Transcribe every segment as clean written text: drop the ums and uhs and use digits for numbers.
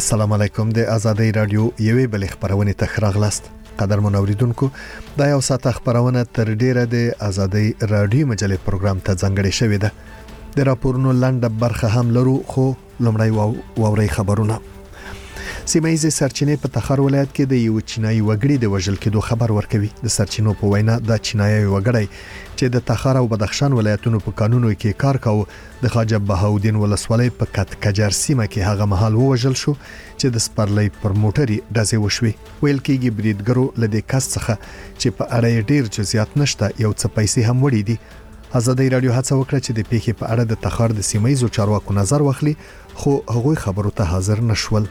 السلام علیکم د آزادۍ رادیو یوې بل خبرونه ته راغلاست. قدرمن اوریدونکو دا یو ساعت خبرونه تر ډیره د آزادۍ رادیو مجلې پروګرام ته ځانګړې شوې ده. د راپورونو لاندې برخه هم لرو خو لومړی ووري خبرونه. سیمایي سرچینې په تخار ولایت کې د یو چینایي وګړي د وژل کېدو خبر ورکوي. د سرچینو په وینا د چینایي وګړي چې د تخار او بدخشان ولایتونو په قانونو کې کار کاوه د خواجه بهاودین ولسوالۍ په کټکجر سیمه کې هغه مهال وژل شو چې د سپرلۍ پر موټري ډزې وشوي. ویل کېږي بریدګرو لدې کس څخه چې په اړه ډیر جزئیات نشته یو څه پیسې هم وړي دي. آزادۍ رادیو هڅه وکړه چې د پیښې په اړه د تخار د سیمایي چارواکو نظر واخلي خو هغوی خبرو ته حاضر نشول.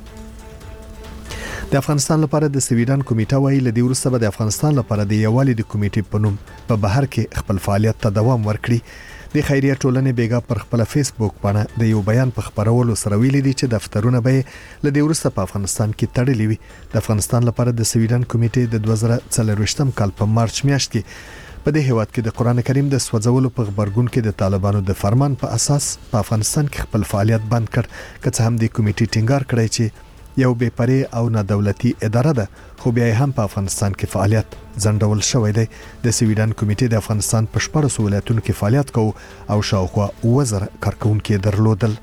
د افغانستان لپاره د سویډن کمیټه وایي لدی ورسته به د افغانستان لپاره د یووالي د کمیټې په نوم په بهر کې خپل فعالیت ته دوام ورکړي. د خیریه ټولنې بیګا پر خپل فیسبوک باندې د یو بیان په خبرولو سره ویلي دي چې دفترونه به لدی ورسته په افغانستان کې تړلي وي. د افغانستان لپاره د سویډن کمیټې د 2024 کال په مارچ میاشت کې په دې هیواد کې د قران کریم د سوځولو په خبرګون کې د طالبانو د فرمان په اساس په افغانستان کې خپل فعالیت بند کړ. که څه هم د کمیټې ټینګار کړی چې یو بے پرې او نه دولتي اداره ده خو بیا هم په افغانستان کې فعالیت ځنډول شوی دی. د سویډن کمیټې د افغانستان په 14 ولایتونو کې فعالیت کوي او شاوخوا 1000 کارکونکو درلودل.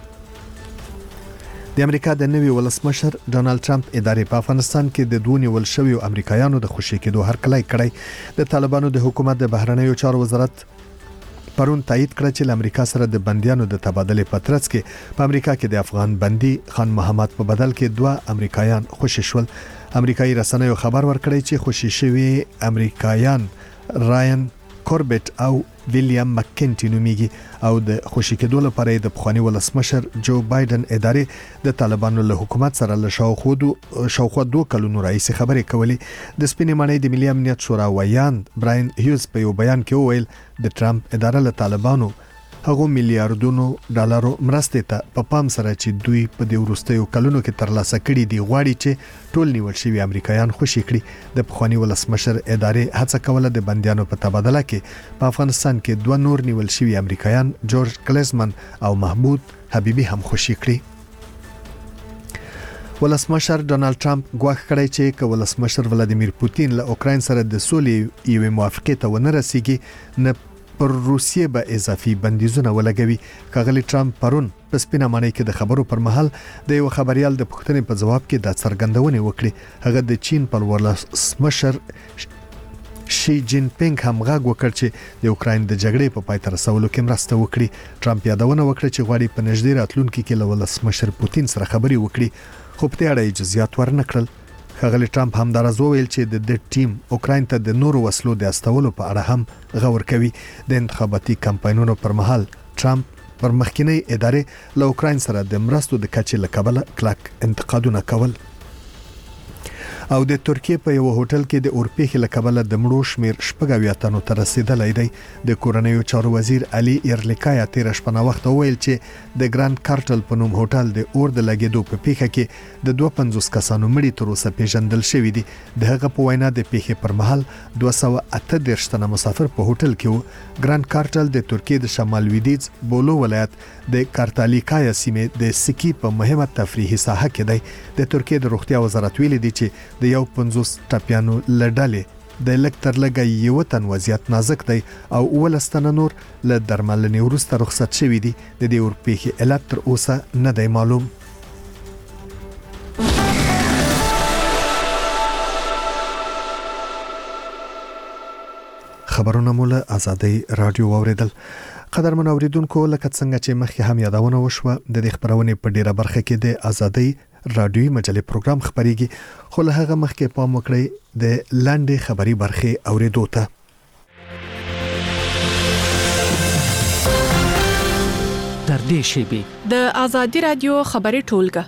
د امریکا د نوي ولسمشر ډونالد ټرمپ ادارې په افغانستان کې د دوه نیول شویو امریکایانو د خوشی کېدو هرکلی کړی. د طالبانو د حکومت د بهرنیو چارو وزارت پرون تایید کړ چې امریکا سره د بنديانو د تبادله په ترڅ کې په امریکا کې د افغان بندي خان محمد په بدل کې 2 امریکایان خوشی شول. امریکایي رسنیو خبر ورکړی چې خوشی شوی امریکایان راین کوربټ او ویلیام مکینټی نومیږي او د خوشی کېدو لپاره د پخوانی ولسمشر جو بایدن ادارې د طالبانو له حکومت سره له شاوخوا 2 کلونو راځي خبرې کولې. د سپینې ماڼۍ د ملي امنیت شورا ویان براین هیوز په یو بیان کې وویل د ټرمپ اداره له طالبانو هغه میلیارډونو ډالرو مرستې ته په پام سره چې دوی په دې وروستیو کلونو کې ترلاسه کړي دي غواړي چې ټول نیول شوی امریکایان خوشی کړي. د پخوانی ولسمشر ادارې هڅه کوله د بنديانو په تبادله کې په افغانستان کې 2 نور نیول شوی امریکایان جورج کلیزمن او محمود حبیبی هم خوشی کړي. ولسمشر ډونالد ټرمپ ګواښ کړی چې که ولسمشر ولادیمیر پوتین له اوکراین سره د سولې یو موافقه ته ونه رسیږي نه پر روسیه به اضافي بندیزونه ولګوي. کاغلی ټرمپ پرون په سپینه ماڼۍ کې د خبرو پر مهال د یو خبريال د پوښتنې په جواب کې د څرګندونې وکړي. هغه د چین پر ولسمشر شي جین پینګ هم غږ وکړ چې د اوکراین د جګړې په پای ته رسولو کې مرسته وکړي. ټرمپ یادونه وکړه چې غواړي په نږدې راتلونکي کې له ولسمشر پوتین سره خبري وکړي خو په دې اړه جزئیات ورنکړل. خغلی ټرمپ هم دراز وویل چې د ټیم اوکراین ته د نورو وسلو د استولو په اړه هم غور کوي. د انتخاباتي کمپاینونو پر مهال ټرمپ پر مخکینی ادارې له اوکراین سره د مرستو د کچې لکبل کلک انتقادونه کول. او د ترکیه په یو هوټل کې د اورپیخ لکبل د مړو شمیر شپږ تنو ته رسیدلای دی. د کورنیو چارو وزیر علي ایرلیکایا تیر شپه وخت ویل چې د ګراند کارټل په نوم هوټل د اور د لګیدو په پیښه کې د 250 کسانو مړي تر اوسه پیژندل شوی دي. د هغه په وینا د پیښې پر مهال 238 تنه مسافر په هوټل کې وو. ګراند کارټل د ترکیه د شمال لویدیځ بولو ولایت د کارتالیکایا سیمه د سکی په مهمه تفریحي ساحه کې دی. د ترکیه د روغتیا وزارت ویلي دی چې د یو 50 ټاپیانو لړلې د لکتر لګي یو تن وضعیت نازک دی او ولستانه نور له درملنې وروسته رخصت شوی دي. د دې اورپیخي علت تر اوسه نه دی معلوم. خبرونه مولا آزادۍ رادیو اوریدل. قدرمن اوریدونکو لکه څنګه چې مخکې هم یادونه وشوه د دې خبرونه په ډیره برخه کې د آزادۍ رادیوي مجلې پروګرام خبريږي خو له هغه مخکې پام وکړئ د لاندې خبري برخه اوریدو ته. در دې شیبي د آزادۍ رادیو خبري ټولګه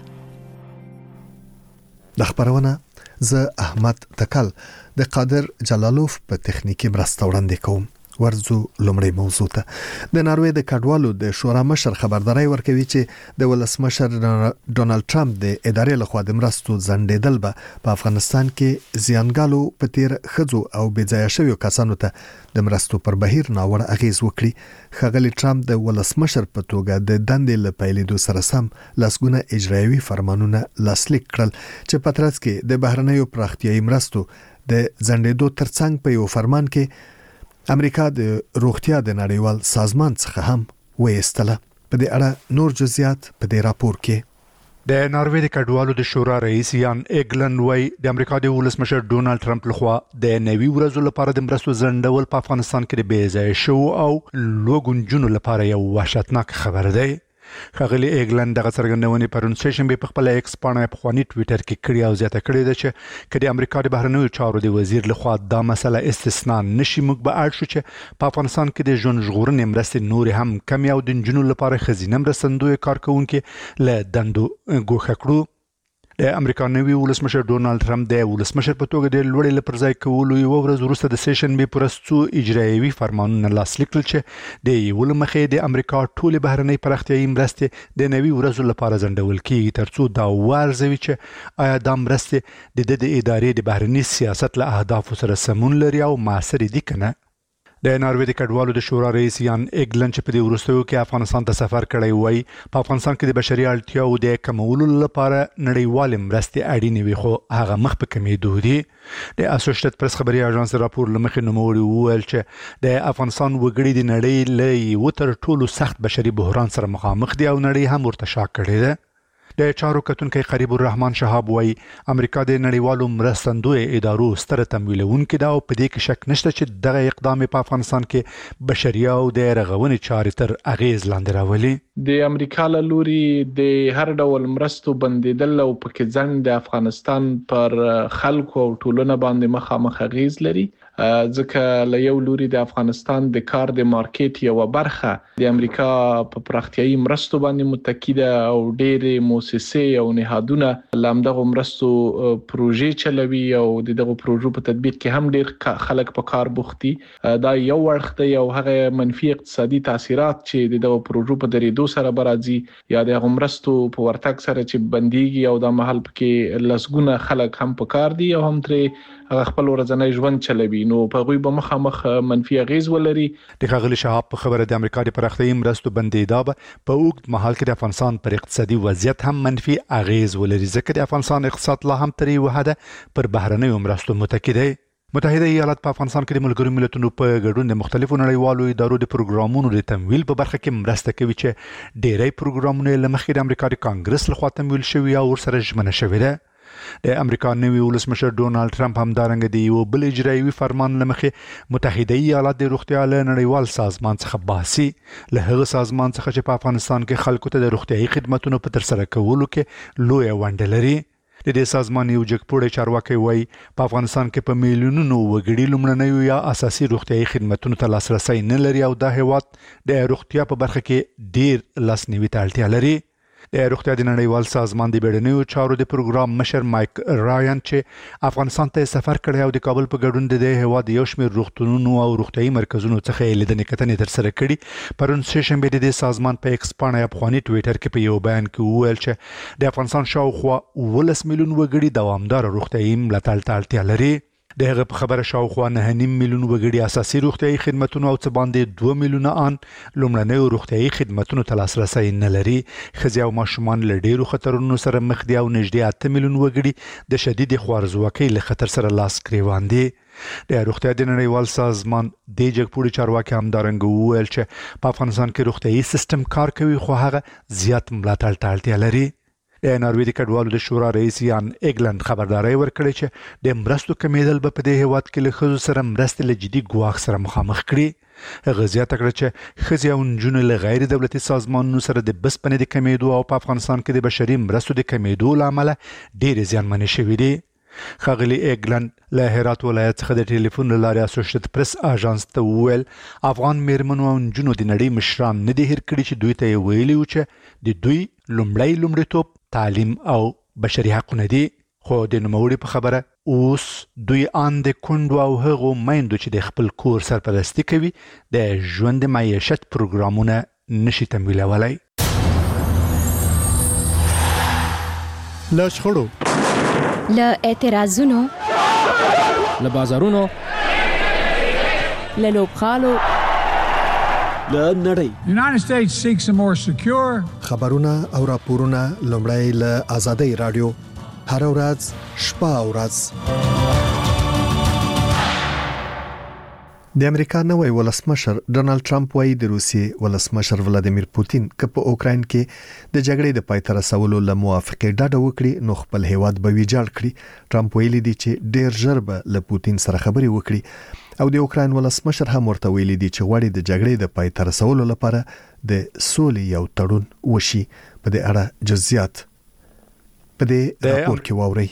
د خبرونه زه احمد تکل د قادر جلالوف په تخنیکی مرسته وړاندې کوم. ورزو لومړی موضوع ته د ناروې د کډوالو د شورا مشر خبرداري ورکوي چې د ولسمشر ډونالد ټرمپ د ادارې لخوا د مرستو ځنډېدل به په افغانستان کې زیانګالو په تیر خځو او بېځایه شویو کسانو ته د مرستو پر بهیر ناوړه اغیز وکړي. ښاغلي ټرمپ د ولسمشر په توګه د دندې له پیلېدو سره سم لاسګونه اجرایوي فرمانونه لاسلیک کړل چې په ترڅ کې د بهرنیو پراختیایي مرستو د ځنډېدو ترڅنګ په یو فرمان کې امریکا د روغتیا د نړیوال سازمان څخه هم وایستله. په دې اړه نور جزئیات په دې راپور کې. د ناروې د کډوالو د شورا رئیس یان ایګلن وای د امریکا د ولسمشر ډونالد ټرمپ لخوا د نوي ورځو لپاره د مرستو ځنډول په افغانستان کې د بېځایه شو او لوګونجونو لپاره یو وحشتناک خبر دی. ښاغلي ایګلن دغه څرګندونې پرون سېشنبه په خپل ایکس پاڼه په خواني ټویټر کې کړې او زیاته کړې ده چې کله امریکا د بهرنیو چارو د وزیر لخوا دا مسله استثناء نشي موږ به اړ شو چې په افغانستان کې د ژوند ژغورنې مرستې نور هم کم او د جنونو لپاره خزینه مرستندوی کارکونکو له دندو ګوښه کړو. د امریکا نوي ولسمشر ډونالد ټرمپ د ولسمشر په توګه د لوړې لپرځای کولو یو ورځ وروسته د سېشنبه پرستو اجرایوي فرمانونه لاسلیک کړل چې د یو لمخې د امریکا ټول بهرنۍ پراختیایي مرستې د نوي ورځو لپاره ځنډول کیږي ترڅو دا وارزوي چې آیا دا مرستې د ادارې د بهرني سیاست له اهدافو سره سمون لري او معاصر دي کنه. د ناروې د کډوالو د شورا رئیس یان ایګلن چې په دې وروستیو کې افغانستان ته سفر کړی وای په افغانستان کې د بشري اړتیاو د کمولو لپاره نړیوال مرستې اړینې وي خو هغه مخ په کمیدو دي. د اسوسییټډ پریس خبري اژانس راپور لمخې نوموړي وویل چې د افغانستان وګړي د نړۍ له وتر ټولو سخت بشري بحران سره مخامخ دي او نړۍ هم ورته شاک کړی ده. د چارو کتونکو قریب الرحمن شهاب وای امریکا د نړیوالو مرستندوی ادارو ستر تمویلونکو دا او په دې کې شک نشته چې دغه اقدام په افغانستان کې بشري او د رغونې چارې تر اغیز لاندې راولي. د امریکا له لوري د هر ډول مرستو بندیدل او پکې ځنډ د افغانستان پر خلکو او ټولنه باندې مخامخ اغیز لري ځکه له یو لوري د افغانستان د کار د مارکیټ یو برخه د امریکا په پراختیایي مرستو باندې متکی ده او ډېرې مؤسسې او نهادونه لامدغه مرستو پروژې چلوي او دغه پروژو په تطبیق کې هم ډېر خلک په کار بوختي. دا یو ورخ دی او هغه منفي اقتصادي تاثیرات چې دغه پروژو په درېدو سره برازي یا د مرستو په ورتګ سره چې بنديږي او د محل کې لسګونه خلک هم په کار دي او هم ترې خپل ورځنی ژوند چلوي نو په غوي به مخامخ منفي اغیز ولري. د ښاغلي شهاب په خبره د امریکا د پراختیایي مرستو بندیدا په اوږد مهال کې د افغانستان پر اقتصادي وضعیت هم منفي اغیز ولري ځکه د افغانستان اقتصاد لا هم تر یو حده پر بهرنیو مرستو متکی دی. متحده ایالات په افغانستان کې د ملګرو ملتونو په ګډون د مختلفو نړیوالو ادارو د پروګرامونو د تمویل په برخه کې مرسته کوي چې ډېری پروګرامونه له مخکې د امریکا د کانګرس لخوا تمویل شوي او ورسره ژمنه شوې ده. د امریکا نوي ولسمشر ډونالد ټرمپ همدارنګه د یو بل اجرایوي فرمان لمخې متحده ایالات د روغتیا له نړیوال سازمان څخه باسي له هغه سازمان څخه چې په افغانستان کې خلکو ته د روغتیایي خدماتو په ترسره کولو کې لوی ونډه لري. د دې سازمان یو جګپوړی چارواکي وای په افغانستان کې په میلیونونو وګړي لومړنیو یا اساسي روغتیایي خدماتو ته لاسرسي نه لري او دا هیواد د روغتیا په برخه کې ډیر لاسنیوي ته اړتیا لري. د روغتیا د نړیوال سازمان د بیړنیو چارو د پروګرام مشر مایک رایان چې افغانستان ته سفر کړی او د کابل په ګډون د هیواد یو شمېر روغتونونو او روغتیایي مرکزونو څخه لیدنې کتنې ترسره کړي پرون سېشنبه د سازمان په ایکس پاڼه په خواني ټویټر کې په یو بیان کې وویل چې د افغانستان شاوخوا 10 میلیون وګړي دوامدار روغتیایي ملاتړ ته اړتیا لري. د هغه په خبره شاوخوا 9.5 میلیون وګړي اساسي روغتیایي خدماتو او څه باندې 2 میلیونه ان لومړنیو روغتیایي خدماتو ته لاسرسي نه لري. ښځې او ماشومان له ډېرو خطرونو سره مخ دي او نږدې 8 میلیون وګړي د شدید خوارځواکۍ له خطر سره لاس ګریوان دي. د روغتیا د نړیوال سازمان د جګپوړي چارواکي همدارنګه وویل چې په افغانستان کې روغتیایي سیستم کار کوي خو هغه زیات ملاتړ ته اړتیا لري. د ناروې د کډوالو د شورا رئیس یان ایګلن خبرداري ورکړي چې د مرستو کمیدل په دې هیواد کې له ښځو سره مرستې له جدي ګواښ سره مخامخ کړي. هغه زیاته کړه چې ښځې او نجونې له غیر دولتي سازمانونو سره د بسپنې د کمیدو او په افغانستان کې د بشري مرستو د کمیدو له امله ډېرې زیانمنې شوې دي. ښاغلي ایګلن له هرات ولایت څخه د ټلیفون له لارې اسوسییټډ پریس اژانس ته وویل افغان میرمنو او نجونو د نړۍ مشران نه دي هېر کړي چې دوی ته ویلي و چې د دوی لومړیتوب تعلیم او بشري حقونه دي خو د نوموړي په خبره اوس دوی آن د کندو او هغو میندو چې د خپل کور سرپرستی کوي د ژوند معیشت پروګرامونه نشي تمویلولی. له شخړو، له اعتراضونو، له بازارونو، له لوبغالو، له نړۍ. United States seeks a more secure. خبرونه او راپورونه لومړی له آزادۍ رادیو هر ورځ شپه او ورځ. د امریکا نوی ولسمشر ډونالد ټرمپ وايي د روسیې ولسمشر ولادیمیر پوتین که په اوکراین کې د جګړې د پای ته رسولو له موافقې ډډه وکړي نو خپل هیواد به ویجاړ کړي. ټرمپ ویلي دی چې ډیر ژر به له پوتین سره خبرې وکړي او د اوکراین ولسمشر هم ورته ویلي دی چې غواړي د جګړې د پای ته رسولو لپاره د سولې یو تړون وشي. په دې اړه جزئیات په دې راپور کې واورئ.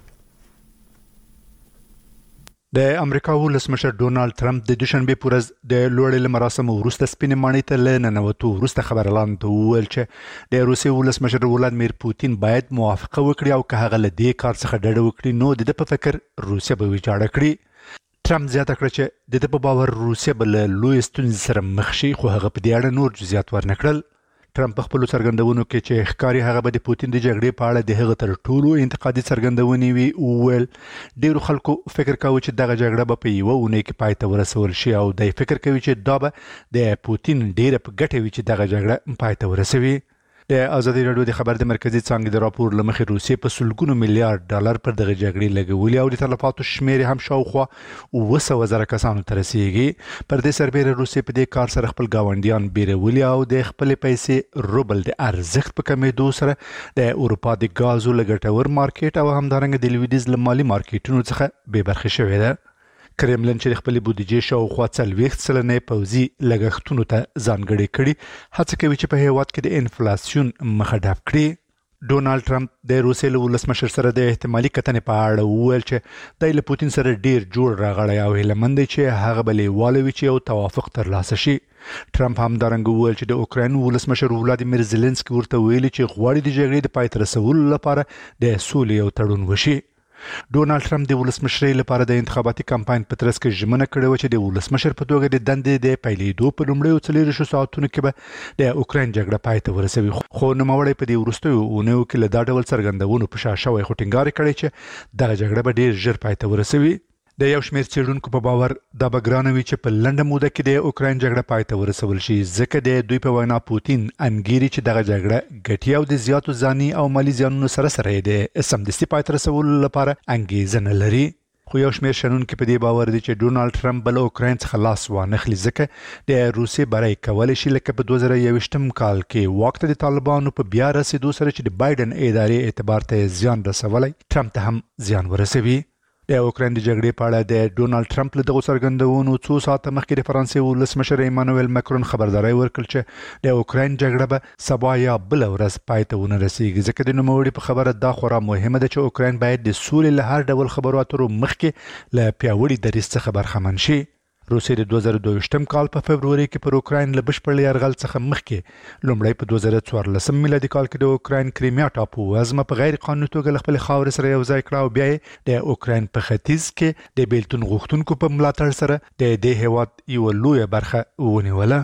د امریکا ولسمشر ډونالد ټرمپ د دوشنبه په ورځ د لوړې مراسمو وروسته سپینې ماڼۍ ته لننوتو وروسته خبر اعلان وکړ چې د روسیې ولسمشر ولادیمیر پوتین باید موافقه وکړي او که هغه له دې کار څخه ډډه وکړي نو د په فکر روسیه به ویجاړه کړي. ټرمپ زیاته کړه چې د په باور روسیه به له لوی ستونزې سره مخ شي خو هغه په دې اړه نور جزئیات ورنکړل. ټرمپ خپل څرګندونو کې چې ښکاری هغه به د پوتین د جګړې په اړه د هغه تر ټولو انتقادي څرګندونې وی ویل ډیرو خلکو فکر کاوه چې دغه جګړه به په یوه اونۍ کې پای ته ورسول شي او د فکر کوي چې دا به د پوتین ډیره په ګټه وي چې دغه جګړه پای ته ورسوي. د ازادي رادیو د خبر د مرکزی څانګې د راپور لمخې روسیې په سلګونو میلیارډ ډالر پر دغه جګړې لګولي او د تلفاتو شمیر هم شاوخوا 200,000 کسانو ته رسیږي. پر دې سربېره روسیې په دې کار سره خپل گاونډیان بیرولي او د خپل پیسې روبل د ارزښت په کمیدو سره د اروپا د غازو لګټور مارکیټ او همدارنګه د لویدیز مالي مارکیټونو څخه بې برخې شوې ده. کرملن چې خپل بودیجې شاوخوا 40% پوځي لګښتونو ته ځانګړي کړي هڅه کوي چې په هیواد کې د انفلیسیون مخه ډپ کړي. ډونالد ټرمپ د روسیې له ولسمشر سره د احتمالي کتنې په اړه وویل چې د له پوتین سره ډیر جوړ راغلی او هیلمند دی چې هغه به لیواله وي چې یو توافق ترلاسه شي. ټرمپ هم دارنګ وویل چې د اوکراین ولسمشر ولادیمیر زيلنسکي ورته ویلي چې غواړي د جګړې د پای ته رسولو لپاره د سولې یو تړون وشي. ډونالد ټرمپ د ولسمشرۍ لپاره د انتخاباتي کمپاین په ترڅ کې ژمنه کړې و چې د ولسمشر په توګه د دندې د پیلېدو په لومړیو 40 ساعتونو کې به د اوکراین جګړه پای ته ورسوي. خو نوموړی په دې وروستیو اونیو کې له دا ډول څرګندونو په شا شوی خو ټینګار کړی چې دغه جګړه به ډیر ژر پای ته ورسوي. د یو شمېر څېړونکو په باور دا به ګرانه وي چې په لنډه موده کې د اوکراین جګړه پای ته ورسول شي ځکه د دوی په وینا پوتین انګیري چې دغه جګړه ګټي او د زیاتو ځاني او مالي زیانونو سره سره د سمدستي پای ته رسولو لپاره انګیزه نه لري. خو یو شمېر شنونکي په دې باور دي چې ډونالد ټرمپ بل اوکراین څخه لاس وانخلي ځکه د روسیې بری کولی شي لکه په 2021 کال کې واک ته د طالبانو په بیا رسیدو سره چې د بایدن ادارې اعتبار ته زیان رسولی ټرمپ ته هم زیان ورسوي. د اوکراین د جګړې په اړه د ډونالد ټرمپ له دغو څرګندونو څو ساعته مخکې د فرانسې ولسمشر ایمانوئل ماکرون خبرداری ورکړ چې د اوکراین جګړه به سبا یا بل ورځ پای ته ونه رسیږي ځکه د نوموړي په خبره دا خورا مهمه ده چې اوکراین باید د سولې له هر ډول خبرو اترو مخکې له پیاوړي دریځ څخه برخمن شي. روسیې د 2022 کال په فبروري کې پر اوکراین له بشپړ یرغل څخه مخکې لومړی په 2014 میلادي کال کې د اوکراین کریمیا ټاپو وزمه په غیر قانوني توګه خپل خاورې سره یوځای کړه او بیا د اوکراین په ختیځ کې د بیلتون غوښتونکو په ملاتړ سره د دې هیواد یو لوی برخه ونیوله.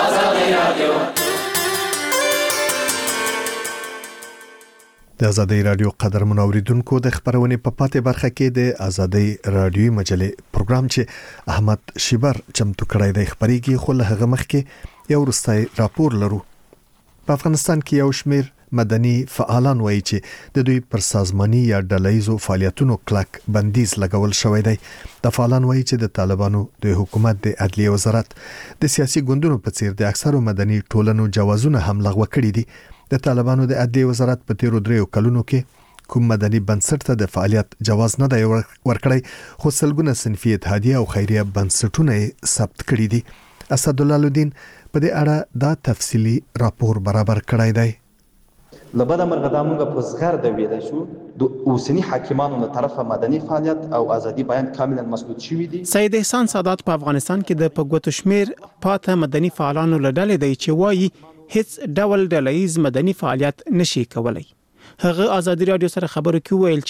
د آزادۍ رادیو قدر منوریدونکو د خبرونه په پاتې برخه کې د آزادۍ رادیو مجلې پروګرام چې احمد شیبر چمتو کړی دی خبريږي خو له هغه مخکې یو وروستی راپور لرو. په افغانستان کې یو شمېر مدني فعالان وایي چې د دوی پر سازماني یا ډلهیزو فعالیتونو کلک بندیز لګول شوی دی. د فعالان وایي چې د طالبانو د حکومت د عدلیه وزارت د سیاسي ګوندونو په څیر د اکثرو مدني ټولنو جوازونه هم لغوه کړي دي. د طالبانو د عدلیه وزارت په تیرو 3 کلونو کې کوم مدني بنسټ ته د فعالیت جواز نه دی ورکړی خو سلګونه صنفي اتحادیه او خیریه بنسټونه ثبت کړي دي. اسد الله الدین په دې اړه دا تفصیلی راپور برابر کړی دی. لبدا مرغه د موږ په زغر د ویل شو د اوسنی حاکمانو له طرفه مدني فعالیت او ازادي بیان کاملا مسدود شوی دي. سید احسان سادات په افغانستان کې د پګوتو شمیر پاته مدني فعالانو له ډلې دی چې وایي هیڅ ډول ډلهیز مدني فعالیت نشي کولای. هغه آزادي رادیو سره خبرو کې ویل چې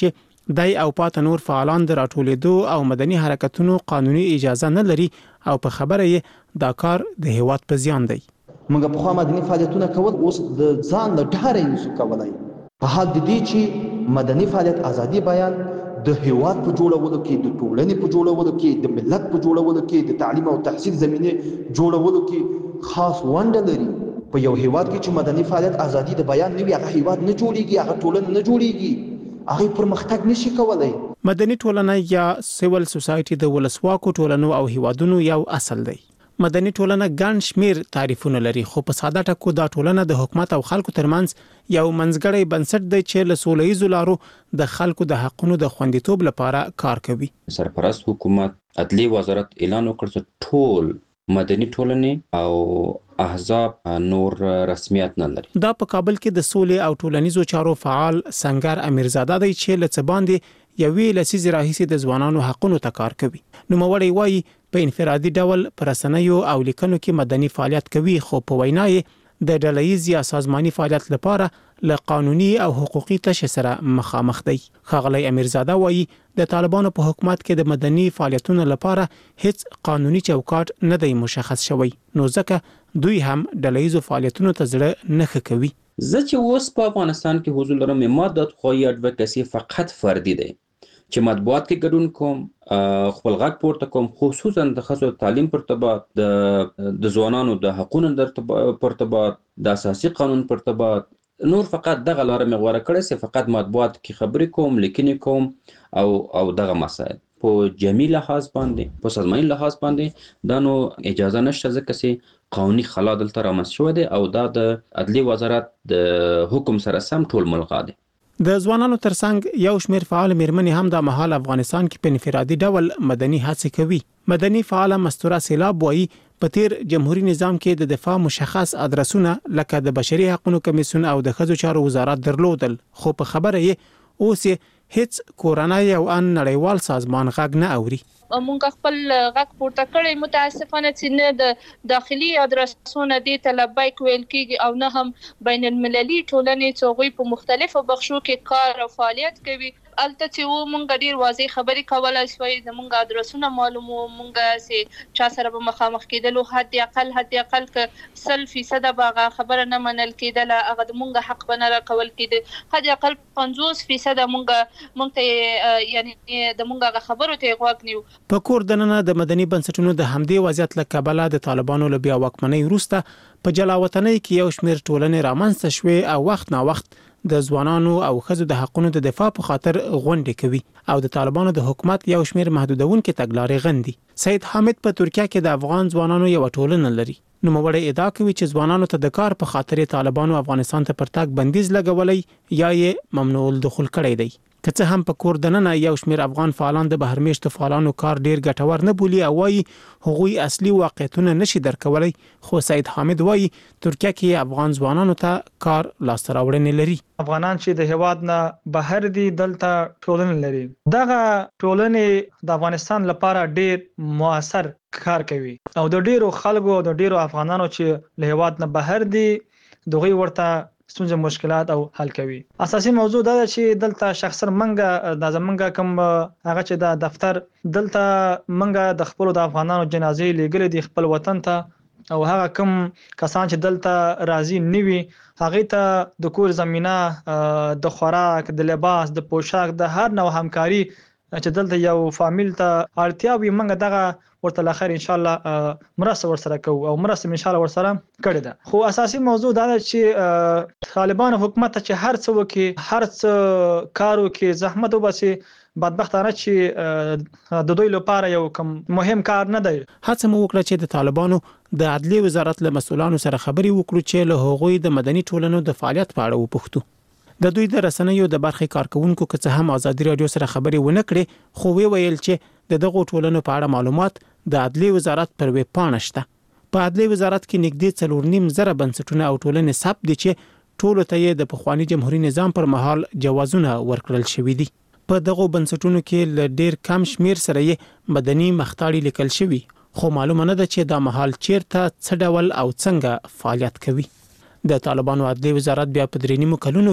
دای او پات نور فعالان د راټولېدو او مدني حرکتونو قانوني اجازه نه لري او په خبره یې دا کار د هیواد په زیان دی. موږ په خوا مدني فعالیتونه کول اوس د ځان له ډاره نشو کولای په حال د دې چې مدني فعالیت ازادي بیان د هیواد په جوړولو کې د ټولنې په جوړولو کې د ملت په جوړولو کې د تعلیم او تحصیل زمینه جوړولو کې خاص ونډه لري. په یو هیواد کې چې مدني فعالیت ازادي د بیان نه وي هغه هیواد نه جوړیږي، هغه ټولنه نه جوړیږي، هغه پرمختګ نشي کولای. مدني ټولنه یا سیول سوسایټي د ولسواکو ټولنو او هیوادونو یو اصل دی. مدني ټولنه ګڼ شمیر تعریفونه لري، خو په ساده ټکو دا ټولنه د حکومت او خلکو ترمنځ یو منځګړی بنسټ دی چې له سوله‌ییزو لارو د خلکو د حقونو د خوندیتوب لپاره کار کوي. سرپرست حکومت عدلي وزارت اعلان وکړ چې ټول مدني ټولنې او احزاب نور رسمیت نه لري. دا په کابل کې د سولې او ټولنیزو چارو فعال سنگر امیرزاده دی چې لڅ باندې یوې لسیزې راهیسې د ځوانانو حقونو ته کار کوي. نوموړی وایي په انفرادي ډول پر رسنیو او لیکنو کې مدني فعالیت کوي، خو په وینا یې د ډله‌ییز یا سازماني فعالیت لپاره له قانوني او حقوقي تشه سره مخامخ دی. ښاغلی امیرزاده وایي د طالبانو په حکومت کې د مدني فعالیتونو لپاره هیڅ قانوني چوکاټ نه دی مشخص شوی، نو ځکه دوی هم ډله‌ییزو فعالیتونو ته زړه نه ښه کوي. زه چې اوس په افغانستان کې حضور لرم، ما د خوایي اډوکاسي فقط فردي دی چې مطبوعات کې ګډون کوم، خپل غږ پورته کوم، خصوصا د ښځو تعلیم پر ارتباط، د ځوانانو د حقوقو پر ارتباط، د اساسي قانون پر ارتباط. نور فقط دغه لاره مې غوره کړې چې فقط مطبوعات کې خبرې کوم، لیکنې کوم او دغه مسایل په جمعي لحاظ باندې، په سازماني لحاظ باندې دا نو اجازه نشته، ځکه چې قانوني خلا دلته رامنځته شوی دی او دا د عدلي وزارت د حکم سره سم ټول ملغا دی. د ځوانانو ترڅنګ یو شمیر فعال میرمنې هم د مهال افغانستان کې په انفرادي ډول مدني هڅې کوي. مدني فعال مستوره سیلاب وایي په تیر جمهوریت نظام کې د دفاع مشخص ادرسونه لکه د بشري حقوقو کمیسیون او د ښځو چارو وزارت درلودل، خو په خبره یې اوس هیڅ کورنۍ او ان نړیوال سازمان غږ نه اوري. مونږ خپل غږ پورته کړی، متاسفانه چې نه د داخلي ادرسونه دې ته لبیک ویل کیږي او نه هم بین المللي ټولنې چې هغوی په مختلفو بخشو کې کار او فعالیت کوي. الته چې و مونږ ډیر واضح خبرې کولای شوي، زمونږ ادرسونه معلومو، مونږ چې چا سره به مخامخ کېدلو حد اقل که 100% به خبره نه منل کېدله، هغه د مونږ حق به نه راکول کېده، حد اقل 50% مونږ ته یعنی د مونږ هغه خبرو ته غوږ نیو. په کور دننه د مدني بنسټونو د همدې وضعیت له کبله د طالبانو له بیا واکمنۍ وروسته په جلاوطنۍ کې یو شمیر ټولنې رامنځته شوې او وخت نا وخت د ځوانانو او ښځو د حقونو د دفاع په خاطر غونډې کوي او د طالبانو د حکومت یو شمیر محدودونکو تګلارې غندي. سید حامد په ترکیه کې د افغان ځوانانو یو ټولنه لري. نوموړی ادعا کوي چې ځوانانو ته د کار په خاطر طالبانو افغانستان ته پرتګ بندیز لګولې یا یې ممنوع الدخول کړی دی. که څه هم په کور دننه یو شمیر افغان فعالان د بهرمیشتو فعالانو کار ډیر ګټور نه بولي او وایي هغوی اصلي واقعیتونه نشي درکولای، خو سید حامد وایي ترکیه کې افغان ځوانانو ته کار لاسته راوړنې لري. افغانان چې د هیواد نه بهر دي دلته ټولنې لري، دغه ټولنې د افغانستان لپاره ډیر موثر کار کوي او د ډیرو خلکو او د ډیرو افغانانو چې له هیواد نه بهر دي دغه ورته ستونزې مشکلات او حل کوي. اساسي موضوع دا ده چې دلته شخصا منګه د زمنګ کوم هغه چې د دفتر دلته منګه د خپل د افغانانو جنازې لګل دي خپل وطن ته او هغه کوم کسان چې دلته راضي نیوي هغه ته د کور زمينه د خوراک د لباس د پوشاک د هر نوع همکاري چې دلته یو فامیل ته اړتیا وي منګه دغه ورته لاخر ان شاء الله مرسته ورسره کوو او مرسته ان شاء الله ورسره کړی ده. خو اساسي موضوع دا ده چې طالبان حکومت چې هر څه وکي، هر څه کار وکي، زحمت وباسي، بدبختانه چې د دوی لپاره یو کوم مهم کار نه دی. هڅه مو وکړه چې د طالبانو د عدلي وزارت له مسؤلانو سره خبرې وکړو چې له هغوی د مدني ټولنو د فعالیت په اړه وپوښتو. د دوی د رسنیو د برخې کارکونکو که څه هم ازادي رادیو سره خبرې ونه کړې، خو ویل چې د دغو ټولنو په اړه معلومات د عدلي وزارت پر ویب پاڼه شته. په عدلي وزارت کې نږدې 4.5 بنسټونه او ټولنې ثبت دي چې ټولو ته یې د پخوانی جمهوریت نظام پر مهال جوازونه ورکړل شوي دي. په دغو بنسټونو کې ل ډیر کم شمیر سره یې مدني مخطاړي لیکل شوي، خو معلومه نه ده چې دا مهال چیرته څه ډول او څنګه فعالیت کوي. د طالبانو عدلي وزارت بیا په 3 کلونو کې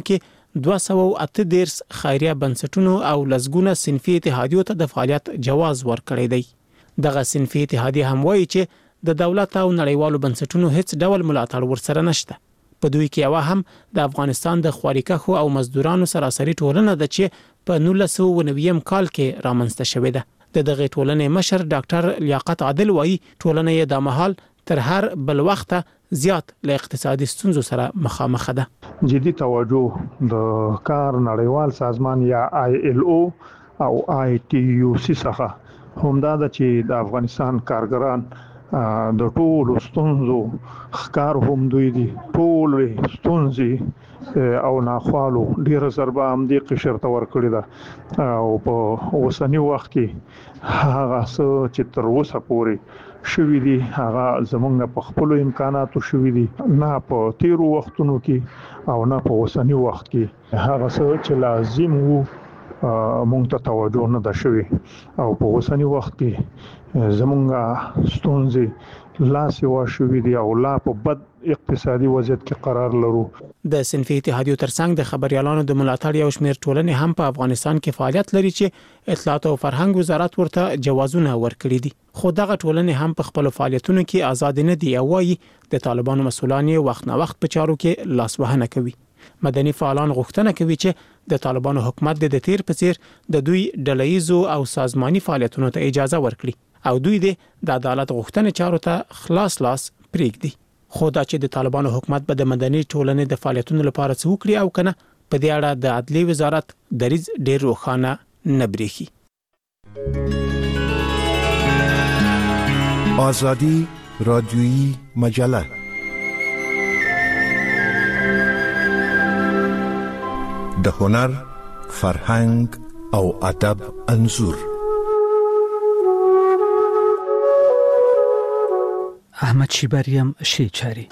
238 خیریه بنسټونو او لزګونه صنفي اتحادیو ته د فعالیت جواز ورکړی دی. دغه صنفي اتحادیه هم وایي چې د دولت او نړیوالو بنسټونو هیڅ ډول ملاتړ ورسره نشته. په دوی کې یو هم د افغانستان د خواريکخو او مزدورانو سراسري ټولنه ده چې په 1990 کال کې رامنځته شوې ده. د دغه ټولنې مشر ډاکټر لیاقت عادل وایي ټولنه یې د مهال تر هر بل وخت زیات له اقتصادي ستونزو سره مخامخ ده. جدي توجه د کار نړیوال سازمان یا ILO او ITUC څخه همدا د چې د افغانستان کارګران د ټولو ستونزو ښکار هم دوی دي. ټولې ستونزې او ناخوالو ډیره ضربه هم دې قشر ته ورکړې ده او په اوسنی وخت کې هغه څه چې تر اوسه پورې شوي دي هغه زمونږ په خپل امکاناتو شوي دي، نه په تیرو وختونو کې او نه په اوسنی وخت کې هغه څه چې لازم وو مونږ ته توجه نه ده شوي او په اوسنی وخت کې زمونږ ستونزې لا سوا شوي دي او لا په بد اقتصادي وضعیت کې قرار لرو. د صنفي اتحادیو ترڅنګ د خبريالانو د ملاتړ یو شمېر ټولنې هم په افغانستان کې فعالیت لري چې اطلاعات او فرهنګ وزارت ورته جوازونه ورکړي دي. خو دغه ټولنې هم په خپل فعالیتونو کې آزاد نه دي او وايي د طالبانو مسؤلان وخت نه وخت په چارو کې لاسوهنه کوي. مدني فعالان غوښتنه کوي چې د طالبانو حکومت د تیر په څیر د دوی ډله‌ایزو او سازماني فعالیتونو ته اجازه ورکړي او دوی د عدالت غوښتنې چارو ته خلاص لاس پریږدي. خو دا چې د طالبانو حکومت به د مدني ټولنې د فعالیتونو لپاره څه وکړي او کنه په دې اړه د عدلي وزارت دریځ ډیر روښانه نه بریښي. آزادی رادیویی مجله د هنر، فرهنګ او ادب انځور. احمد شیبریم شیچاری.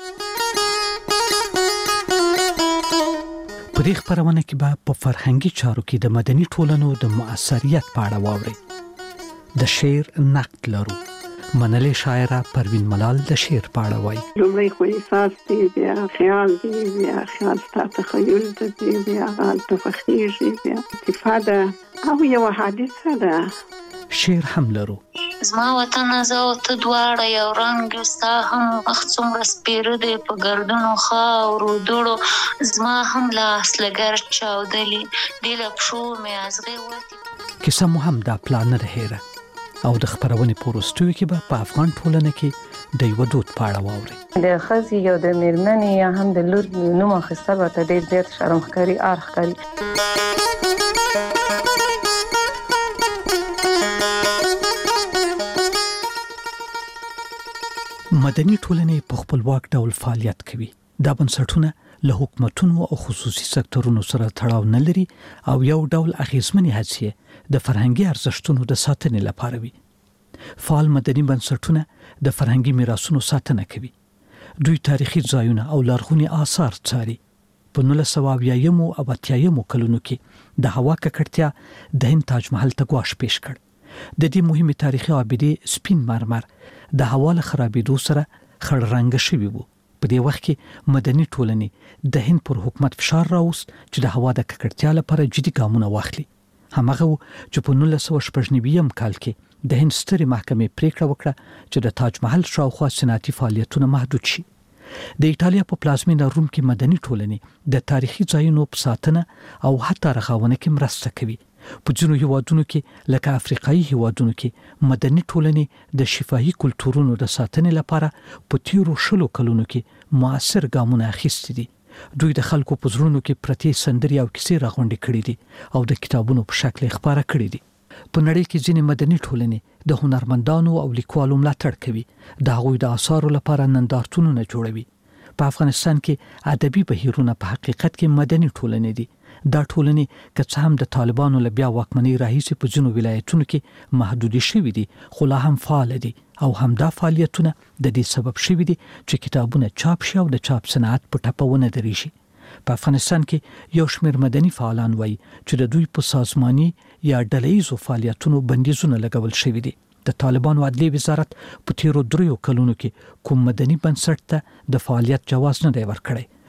په دې خبرونه کې به په فرهنګي چارو کې د مدني ټولنو د مؤثریت په اړه واوري. د شعر نقد لرو. منلې شاعره پروین ملال د شعر په اړه وایي. لومړی خو احساس دی، بیا خیال دی، بیا خیال ته تخیل دی، بیا غال تفخیږي، بیا استفاده او یو حادثه ده. شعر هم لرو. زما وطن زو ته دواړه یو رنگ ستا هم مخ څومره سپیره دی په ګردونو خاورو دوړو زما هم لاس لګر چاودلی دی له پښو مې ازغې وتې. کیسه مو هم دا پلان نه هېره او د خبرونې په وروستیو کې به په افغان ټولنه کې د یو دود په اړه واورئ. د ښځې یا د میرمنې یا هم د لور نوم اخیستل ورته ډېر زیات شرم ښکاري، ار ښکاري. مدني ټولنې په خپلواک ډول فعالیت کوي. دا بنسټونه له حکومتونو او خصوصي سکتورونو سره تړاو نه لري او یو ډول اغیزمنې هڅې د فرهنګي ارزښتونو د ساتنې لپاره وي. فعال مدني بنسټونه د فرهنګي میراثونو ساتنه کوي. دوی تاریخي ځایونه او لرغوني آثار څاري. په 1980 او 80 کلونو کې د هوا ککړتیا د هند تاج محل ته ګواښ پیښ کړ. د دې مهمه تاریخي ابدي سپین مرمر د هوا له خرابېدو سره خړ رنګ شوی وو. په دې وخت کې مدني ټولنې د هند پر حکومت فشار راوست چې د هوا د ککړتیا لپاره جدي ګامونه واخلي. همغه چې په 1999 کال کې د هند سترې محکمې پریکړه وکړه چې د تاج محل شاوخوا صنعتي فعالیتونه محدود شي. د ایټالیا په پلازمینه روم کې مدني ټولنې د تاریخي ځایونو په ساتنه او حتی رغونه کې مرسته کوي. په ځینو هیوادونو کې لکه افریقایي هیوادونو کې مدني ټولنې د شفاهي کلتورونو د ساتنې لپاره په تیرو 10 کلونو کې مؤثر ګامونه اخیستي دي. دوی د خلکو په زړونو کې پرتې سندري او کیسې راغونډې کړې دي او د کتابونو په شکل خبره کړې دي. په نړۍ کې ځینې مدني ټولنې د هنرمندانو او لیکوالو ملاتړ کوي. د هغوی د آثارو لپاره نندارتونونه جوړوي. په افغانستان کې ادبي بهیرونه په حقیقت کې مدني ټولنې دي. دا ټولنې که څه هم د طالبانو له بیا واکمنۍ راهیسې په ځینو ولایتونو کې محدودې شوي دي، خو لا هم فعال دي او همدا فعالیتونه د دې سبب شوي دي چې کتابونه چاپ شي او د چاپ صنعت په ټپه ونه درېږي. په افغانستان کې یو شمېر مدني فعالان وایي چې د دوی په سازماني یا ډله‌ایزو فعالیتونو بندیزونه لګول شوي دي. د طالبانو عدلي وزارت په تیرو 3 کلونو کې کوم مدني بنسټ ته د فعالیت جواز نه دی ورکړی،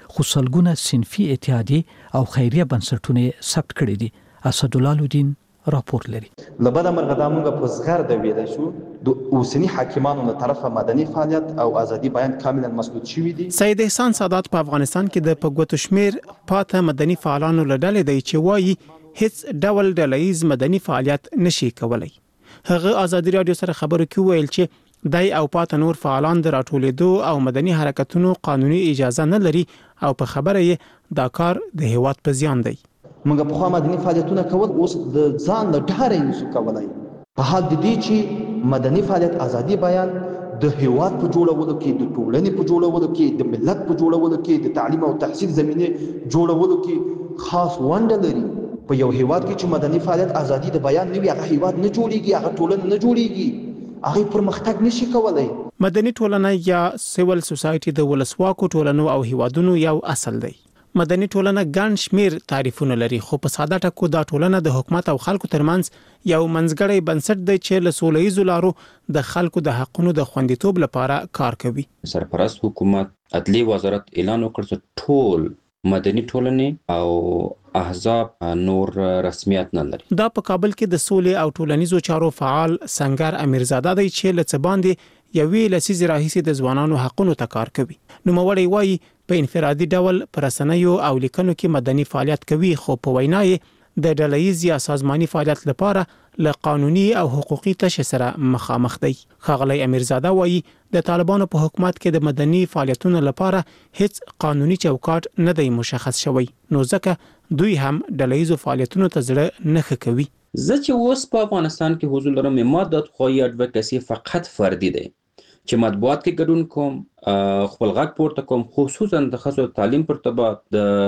خو سلګونه صنفي اتحادیې او خیریه بنسټونه ثبت کړي دي. اسدالله الدین راپور لري. لبدا مرغدا موږ په زغر د ویل شو د اوسنی حاکمانو له طرفه مدني فعالیت او ازادي بیان کاملا مسدود شوی دي. سید احسان سادات په افغانستان کې د پګوتو شمیر پاته مدني فعالانو له ډلې دی چې وایي هیڅ ډول ډلهیز مدني فعالیت نشي کولای. هغه ازادي رادیو سره خبرو کې ویل چې دای او پاته نور فعالان د راټولېدو او مدني حرکتونو قانوني اجازه نه لري او په خبره یې دا کار د هیواد په زیان دی. موږ په خوا مدني فعالیتونه کول اوس د ځان له ډاره نشو کولای. په حال د دې چې مدني فعالیت ازادي بیان د هیواد په جوړولو کې، د ټولنې په جوړولو کې، د ملت په جوړولو کې، د تعلیم او تحصیل زمینه جوړولو کې خاص ونډه لري. په یو هیواد کې چې مدني فعالیت ازادي د بیان نه وي، هغه هیواد نه جوړیږي، هغه ټولنه نه جوړیږي، هغه پرمختګ نشي کولای. مدني ټولنه یا سیول سوسایټي د ولسواکو ټولنو او هیوادونو یو اصل دی. مدني ټولنه ګڼ شمیر تعریفونه لري، خو په ساده ټکو دا ټولنه د حکومت او خلکو ترمنځ یو منځګړی بنسټ دی چې له سولهییزو لارو د خلکو د حقونو د خوندیتوب لپاره کار کوي. سرپرست حکومت عدلی وزارت اعلان وکړ چې ټول مدني ټولنې او احزاب نور رسمیت نه لري. دا په کابل کې د سولې او ټولنیزو چارو فعال سنگر امیرزاده دی چې لڅ باندې یوې لسیزې راهیسې د ځوانانو حقونو ته کار کوي. نوموړی وایي په انفرادي ډول پر رسنیو او لیکنو کې مدني فعالیت کوي، خو په وینا یې د ډلهییز یا سازماني فعالیت لپاره له قانوني او حقوقي تشه سره مخامخ دی. ښاغلی امیرزاده وایي د طالبانو په حکومت کې د مدني فعالیتونو لپاره هیڅ قانوني چوکاټ نه دی مشخص شوی، نو ځکه دوی هم ډلهییزو فعالیتونو ته زړه نه ښه کوي. زه چې اوس په افغانستان کې حضور لرم، ما د خواهی اډوکاسي فقط فردي دی چې مطبوعات کې ګډون کوم، خپل غږ پورته کوم، خصوصا د ښځو تعلیم پر ارتباط،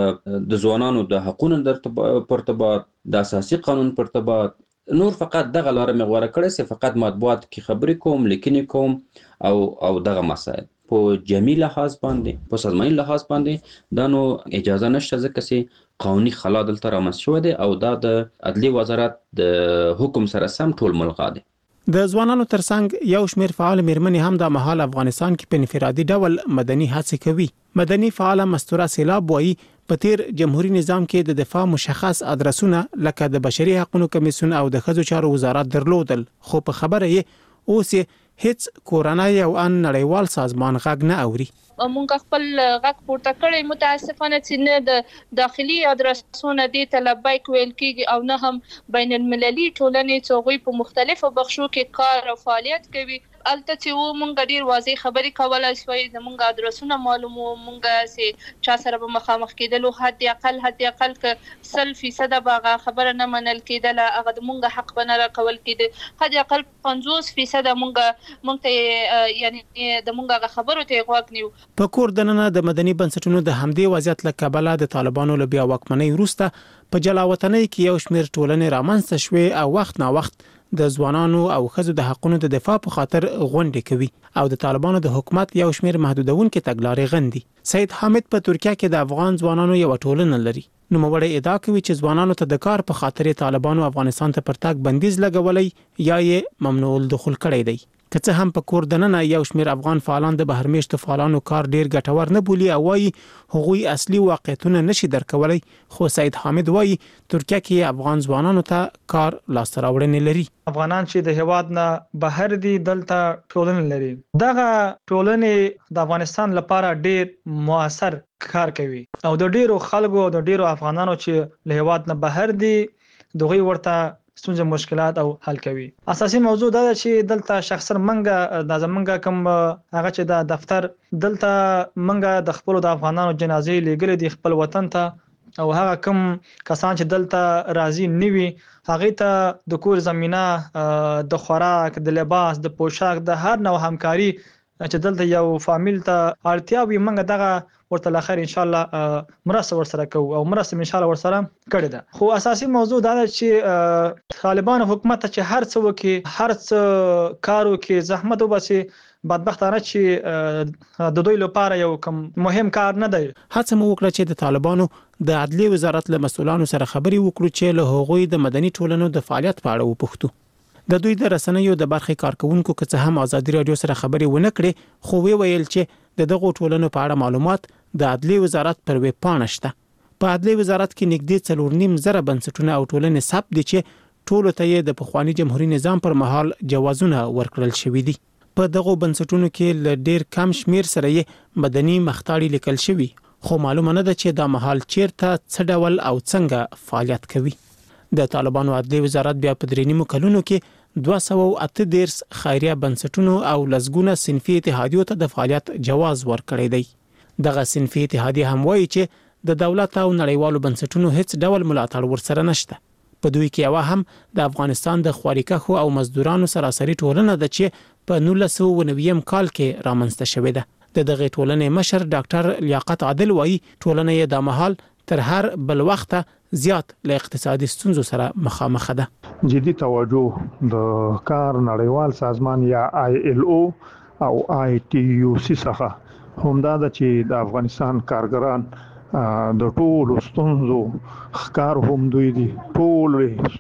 د ځوانانو د حقوقو پر ارتباط، د اساسي قانون پر ارتباط، نور فقط دغه لاره مې غوره کړې چې فقط مطبوعات کې خبرې کوم، لیکنې کوم او دغه مسایل په جمعي لحاظ باندې، په سازماني لحاظ باندې دا نو اجازه نشته، ځکه چې قانوني خلا دلته رامنځته شوی دی او دا د عدلي وزارت د حکم سره سم ټول ملغا دی. د ځوانانو ترڅنګ یو شمیر فعال میرمنې هم د مهال افغانستان کې په انفرادي ډول مدني هڅې کوي. مدني فعال مستوره سیلاب وایي په تیر جمهوریت نظام کې د دفاع مشخص ادرسونه لکه د بشري حقوقو کمیسیون او د ښځو چارو وزارت درلودل، خو په خبره یې اوس هیڅ کورنۍ او ان نړیوال سازمان غږ نه اوري. مونږ خپل غږ پورته کړی، متاسفانه چې نه د داخلي ادرسونه دي ته لبیک ویل کیږي او نه هم بین المللي ټولنې چې هغوی په مختلفو بخشو کې کار او فعالیت کوي. الته چې و مونږ ډیر واضح خبرې کولای شوي، زمونږ ادرسونه معلومو، مونږ چې چا سره به مخامخ کېدلو حد اقل که 100% به خبره نه منل کېدله، هغه د مونږ حق به نه راکول کېده، حد اقل 50% مونږ ته یعنی د مونږ هغه خبرو ته غوږ نیو. په کور دننه د مدني بنسټونو د همدې وضعیت له کبله د طالبانو له بیا واکمنۍ وروسته په جلاوطنۍ کې یو شمیر ټولنې رامنځته شوې او وخت نا وخت د ځوانانو او ښځو د حقونو د دفاع په خاطر غونډې کوي او د طالبانو د حکومت یو شمیر محدودونکو تګلارې غندي. سید حامد په ترکیه کې د افغان ځوانانو یو ټولنه لري. نوموړی ادعا کوي چې ځوانانو ته د کار په خاطر طالبانو افغانستان ته پرتګ بندیز لګولای یا یې ممنوع الدخول کړی دی. که څه هم په کور دننه یو شمیر افغان فعالان د بهرمیشتو فعالانو کار ډیر ګټور نه بولي او وایي هغوی اصلي واقعیتونه نشي درکولای، خو سید حامد وایي ترکیه کې افغان ځوانانو ته کار لاسته راوړنې لري. افغانان چې د هیواد نه بهر دي دلته ټولنې لري، دغه ټولنې د افغانستان لپاره ډیر موثر کار کوي او د ډیرو خلکو او د ډیرو افغانانو چې له هیواد نه بهر دي دغه ورته ستونزې مشکلات او حل کوي. اساسي موضوع دا ده چې دلته شخصا منګه د زمنګ کوم هغه چې د دفتر دلته منګه د خپل د افغانانو جنازې لګل دي خپل وطن ته او هغه کوم کسان چې دلته راضي نیوي هغه ته د کور زمينه د خوراک د لباس د پوشاک د هر نوع همکاري چې دلته یو فامیل ته اړتیا وي منګه دغه ورته اخر ان شاء الله مرسته ورسره کوو او مرسته ان شاء الله ورسره کړی ده. خو اساسي موضوع دا ده چې طالبان حکومت چې هر څه وکي، هر څه کارو کې زحمت وباسي، بدبختانه چې د دوی لپاره یو کوم مهم کار نه دی. هڅه مو وکړه چې د طالبانو د عدلي وزارت له مسؤلانو سره خبري وکړو چې له هغوی د مدني ټولنو د فعالیت په اړه وپوښتو. د دوی د رسنیو د برخې کارکونکو که هم ازادي رادیو سره خبرې ونه کړې خو ویل چې دغه ټولنو په اړه معلومات د عدلي وزارت پر ویب پاڼه شته. په عدلي وزارت کې نږدې 4.5 زره بنسټونه او ټولنې ثبت دي چې ټولو ته یې د پخوانی جمهوریت نظام پر مهال جوازونه ورکړل شوې دي. په دغه بنسټونو کې ل ډیر کم شمیر سره یې مدني مختاړي لیکل شوی خو معلومه نه ده چې دا مهال چیرته څه ډول او څنګه فعالیت کوي. د طالبانو عدلي وزارت بیا په 3 کلونو کې 238 خیریه بنسټونو او لزګونه صنفي اتحادیو ته د فعالیت جواز ورکړی دی. دغه صنفي اتحادیه هم وایي چې د دولت او نړیوالو بنسټونو هیڅ ډول ملاتړ ورسره نشته. په دوی کې یو هم د افغانستان د خواريکخو او مزدورانو سراسري ټولنه ده چې په 1990 کال کې رامنځته شوې ده. د دغه ټولنې مشر ډاکټر لیاقت عادل وایي ټولنه یې د مهال تر هر بل وخت زیات له اقتصادي ستونزو سره مخامخ ده. جدي توجه د کار نړیوال سازمان یا ILO او ITUC څخه همدا د چې د افغانستان کارګران د ټولو ستونزو ښکار هم دوی دي. ټول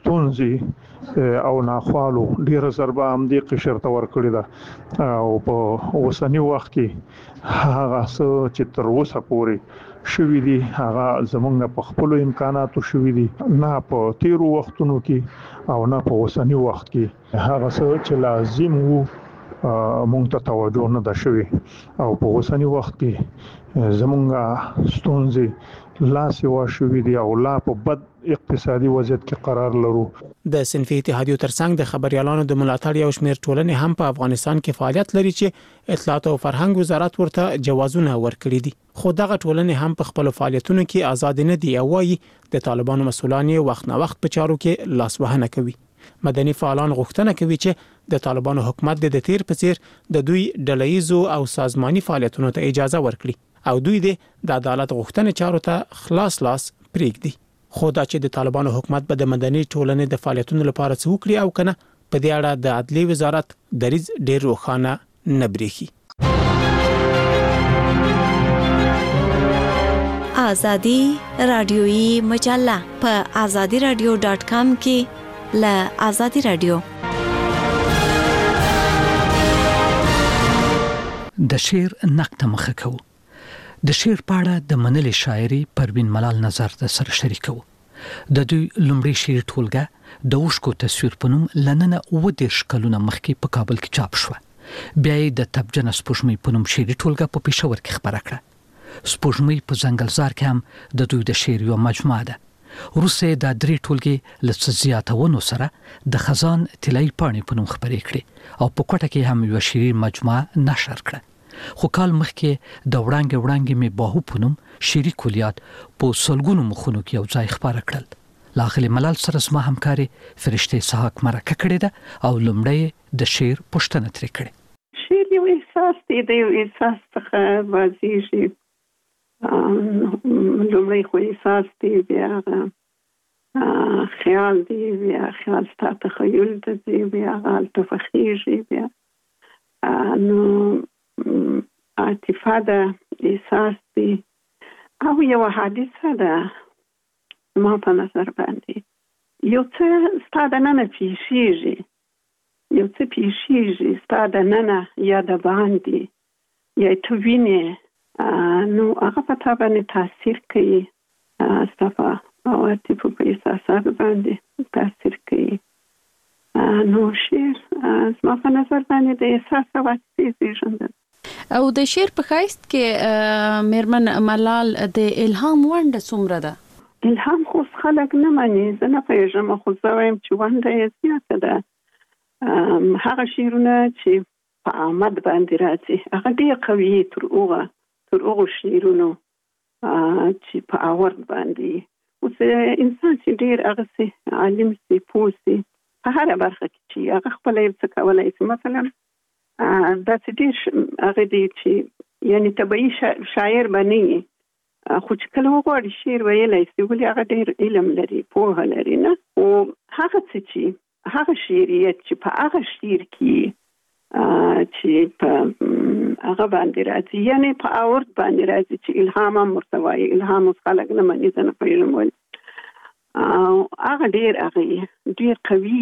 ستونزې او ناخوالو ډیره ضربه هم دي قشر ته ورکړې ده او په اوسنی وخت کې هغه څه چې تر اوسه پورې شوي دي هغه زمونږ په خپل امکاناتو شوي دي، نه په تیرو وختونو کې او نه په اوسنی وخت کې هغه څه چې لازم وو مونږ ته توجه نه ده شوی او په اوسنی وخت کې زمونږ ستونزې لاس یو شوی دی او لا په بد اقتصادي وضعیت کې قرار لرو. د صنفي اتحادیو ترڅنګ د خبريالانو د ملاتړ یو شمېر ټولنې هم په افغانستان کې فعالیت لري چې اطلاعات او فرهنګ وزارت ورته جوازونه ورکړي دي. خو دغه ټولنې هم په خپل فعالیتونو کې آزاد نه دي او وايي د طالبانو مسؤلان وخت نه وخت په چارو کې لاسوهنه کوي. مدني فعالان غوښتنه کوي چې د طالبانو حکومت د تیر په څیر د دوی ډله‌ایزو او سازماني فعالیتونو ته اجازه ورکړي او دوی د عدالت غوښتنې چارو ته خلاص لاس پریږدي. خو دا چې د طالبانو حکومت به د مدني ټولنې د فعالیتونو لپاره څه وکړي او کنه په دې اړه د عدلي وزارت دریځ ډیر روښانه نه بریښي. آزادی رادیویی مجله په azadiradio.com کې له آزادی رادیو. د شعر نقد مخه کوو. د شعر په اړه د منلې شاعري پروین ملال نظر د سره شریکو. د دوی لومړی شعر ټولګه د اوښکو تصویر په نوم لننه 20 کلونه مخکې په کابل کې چاپ شو. بیا یې د تبجن سپوږمۍ په نوم شعري ټولګه په پېښور کې خبره کړه. سپوږمۍ په ځنګلزار کې هم د دوی د شعر یو مجموعه ده. روسي د درې ټولګي لڅ زیاتونو سره د خزان طلای پاڼې په نوم خبرې کړې او په کوټه کې هم یو شعري مجموعه نشر کړه. خو کال مخکې د وړاندې می باهو په نوم شعري کلیات په سلګونو مخونو کې یو ځای خبره کړل. لاغلی ملال سره زما همکاري فرشته اسحاق مرکه کړې ده او لومړی د شعر پوښتنه ترې کړې. شعر یو احساس دی، د یو احساس څخه واضح لومړی خو احساس دی، بیا خیال دی، بیا خیال ستا تخیل دی، بیا هلته فخیږي، بیا نو عاطفه ده، احساس دی او یو حادثه ده. ما په نظر باندې یو څه ستا د ننه پیښیږي، یو څه پیښیږي ستا د ننه یا د باندې یا ته وینې، نو هغه په تا باندې تاثیر کوي، ستا په عواطفو په احساساتو باندې تاثیر کوي. نو شعر زما په نظر باندې د احساس او عاطفې زېږنده. او د شعر په ښایست کې میرمن ملال د الهام ونډه څومره ده؟ الهام خو خلک نه مني، زه نه پوهېږم، خو زه وایم چې ونډه یې زیاته ده. هغه شعرونه چې په آمد باندې راځي هغه ډېر قوي تر هغو شعرونو چې په آورد باندې. اوس انسان چې ډېر هغسې عالم سي، پوه سي په هره برخه کې چې هغه خپله یو څه کولی سي. مثلا داسې ډېر هغه دی چې یعنې طبیعي شاعر به نه وي، خو چې کله وغواړي شعر ویلی سي، ولې هغه ډېر علم لري، پوهه لري، نه. خو هغه څه چې هغه شعریت چې په هغه شعر کې چې په هغه باندې راځي، یعنې په آورد باندې راځي چې الهام هم ورته وایي. الهام اوس خلک نه مني، زه نه پوهېږم ولې. هغه ډېر قوي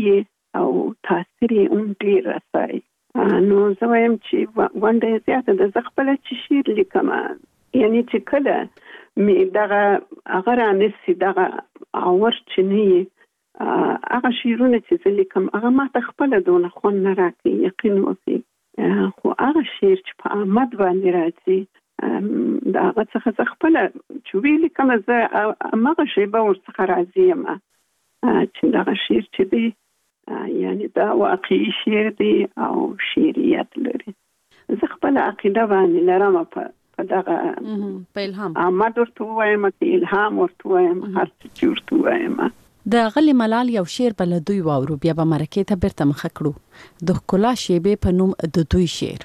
او تاثیر یې ډیر رسای. نو زه وایم چې ونده زیاته د خپل چې شعر لیکم، یعنی چې کله می دغه هغه رانسی دغه اور چنی هغه شعرونه چې زه لیکم هغه ماته خپل دونه خون نه راکړي، یقین وکړي. خو هغه شعر چې په آمد باندې راځي دا هغه څخه زه خپل چې وی لیکم، زه هغه شیبه ورڅخه راځي یم چې دغه شعر چې دی یعنی دا واقعي شعر دی او شعریت لري. زه خپل عقیده باندې لرم په دغه په الهام آمد ورته وایم، الهام ورته وایم، هر څه ورته وایم. د غلی ملال یو شعر بل دوی واورو، بیا به مرکه ته بیرته مخ کړو. د ښکلا شیبې په نوم د دوی شعر.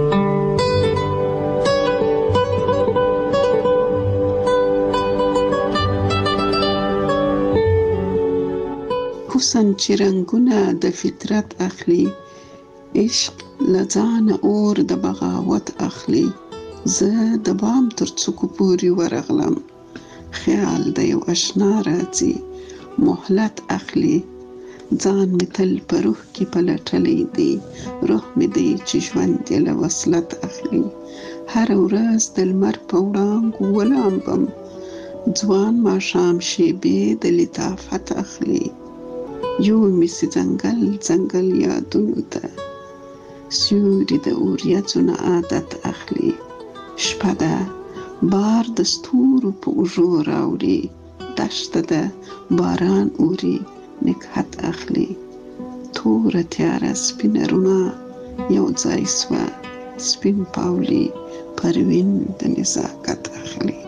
حسن چې رنگونه د فطرت اخلي، عشق لځان اور د بغاوت اخلي. زه د بام تر څوکو پورې ورغلم، خیال د یو آشنا راځي مهلت اخلي. ځان می تل په روح کې پلټلی دی، روح می دی چې ژوند یې له وصلت اخلي. هر ورځ د لمر په وړانګو ولامبم، ځوان ماښام شیبې د لطافت اخلي. یو می سي ځنګل یادونو ته، سیوري د اوریځو نه عادت اخلي. شپه ده بار د ستورو په اوږو راوړي، دشته ده باران اوري نکهت اخلي. توره تیاره سپینه رڼا یو ځای سوه، سپین پاولي پروین د نزاکت اخلي.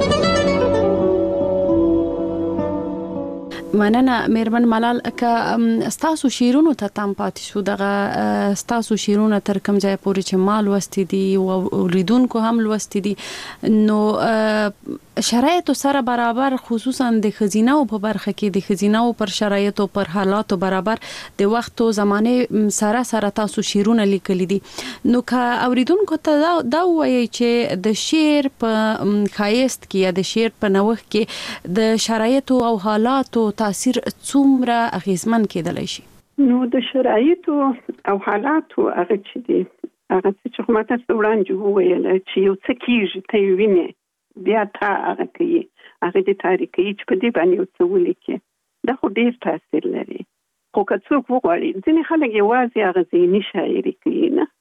مننه میرمن ملال. که ستاسو شیرونو ته تام پاتې شو، دغه ستاسو شیرونه تر کوم ځای پورې چې مال وستي دي او لیدونکو هم لوستي دي، نو شرایطو سره برابر، خصوصا د خزینه او په برخه کې د خزینه او پر شرایطو پر حالاتو برابر د وخت او زمانه سره تاسو شیرونه لیکلي دي، نو که اوریدونکو ته دا وایي چې د شعر په خایست کې یا د شعر په نوښت کې د شرایطو او حالاتو تاثیر څومره اغیزمن کېدلی شي؟ نو د شرایطو او حالاتو هغه چې دي، هغه چې کومه تاسو وړاندې وویل چې یو څه کېږي ته یې وینې، بیا تا هغه کوي، هغه دې تاریخي چې په دې باندې یو څه ولیکي، دا خو ډېر تاثیر لري. خو که څوک وغواړي، ځینې خلک یوازې هغه ذهني شاعري کوي، نه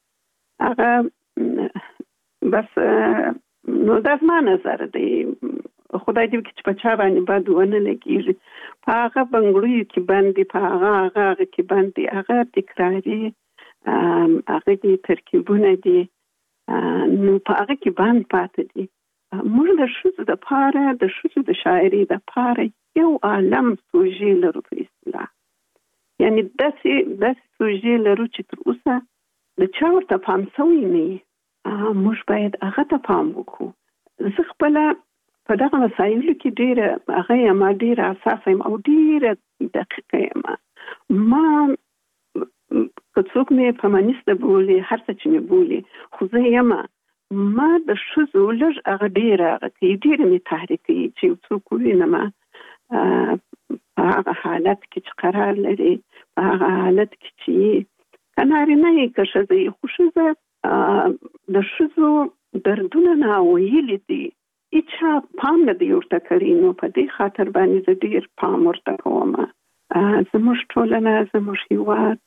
هغه بس. نو دا زما نظر دی، خدای دې وکړي چې په چا باندې بد ونه لګېږي. په هغه بنګړیو کې باندې، په هغه کې باندې هغه تکراري، هغه دې ترکیبونه دي، نو په هغه کې باندې پاتې دي. موږ د ښځو دپاره، د ښځو د شاعري دپاره یو عالم سوژې لرو په اصطلاح، یعنی داسې سوژې لرو چې تر اوسه د چا ورته پام سوی نه وي. موږ باید هغه ته پام وکړو. زه خپله په دغه مسایلو کې ډېره هغه یم، ډېره حساسه یم او ډېره دقیقه یم. ما که څوک مې فمینیسته بولي، هر څه چې مې بولي، خو زه یم ما د ښځو لږ هغه ډېره هغه کوي، ډېره مې تحریک کوي چې یو څوک ووینم په هغه حالت کې چې قرار لري، په هغه حالت کې چې که نارینه یې که ښځه یې، خو ښځه د ښځو دردونه ناویلي دي، هیچا پام نه دی ورته کړی. نو په دې خاطر باندې زه ډېر پام ورته کوم. زموږ ټولنه، زموږ هېواد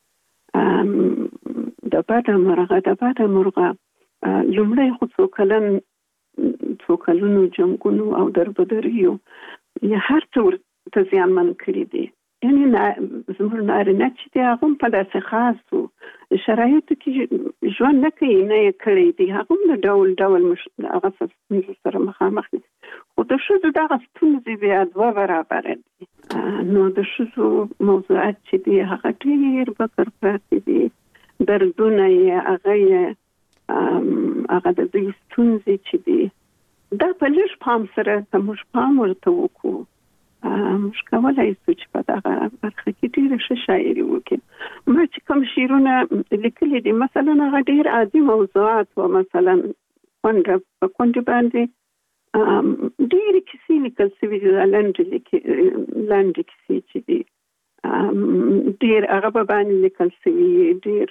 د بده مرغه لومړی خو څو کلونو جنګونو او دربدریو یا هر څه ورته زیانمن کړي دي. یعنی زموږ نارینه چې دی هغه هم په داسې خاصو شرایطو کې ژوند نه کوي، نه یې کړی دی، هغه هم د ډول هغه ستونزو سره مخامخ دي. خو د ښځو دغه ستونزې بیا 2 برابره دي. نو د ښځو موضوعات چې دي هغه ډېر بکر پراته دي، دردونه یې هغه د دوی ستونزې چې دي، دا په لږ پام سره که موږ پام ورته وکړو، موږ کولی شو چې په دغه برخه کې ډېره ښه شاعري وکړو. ما چې کوم شعرونه لیکلي دي، مثلا هغه ډېر عادي موضوعات وو، مثلا په کونډې باندې ډېرې کیسې لیکل شوي دي، لنډې کیسې چې دي، ډیر هغه باندې لیکل شوی ډیر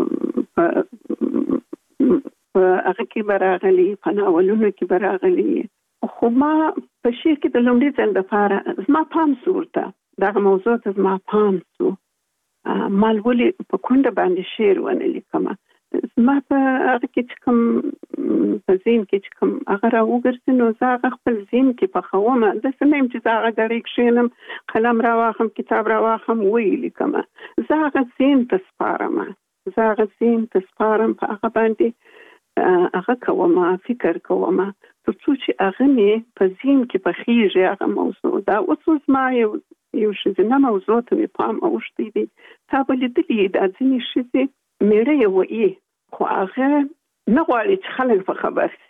هغه کې براغلي فناولونو کې براغلي خو ما په شعر کې د لومړي ځل لپاره زما پام صورته دا موضوع ته زما پام سو مالولي په کونډه باندې شعر ونه لیکم ما په هغه کې کوم په زین کې کوم هغه راوګرځي نو زه خپل زین کې په خومه د سمیم چې هغه درې کښینم قلم راواخم کتاب راواخم وی لیکم زه هغه زین تسپارم په هغه باندې هغه کوم فکر کوم ترڅو چې هغه مې په زین کې په خيږي هغه موضوع دا اوس ما یو شزنه موضوع ته پام اوشتي دي تا بل دې د ځینې شزه مېړه یو وی خو هغه نه غواړي چې خلک په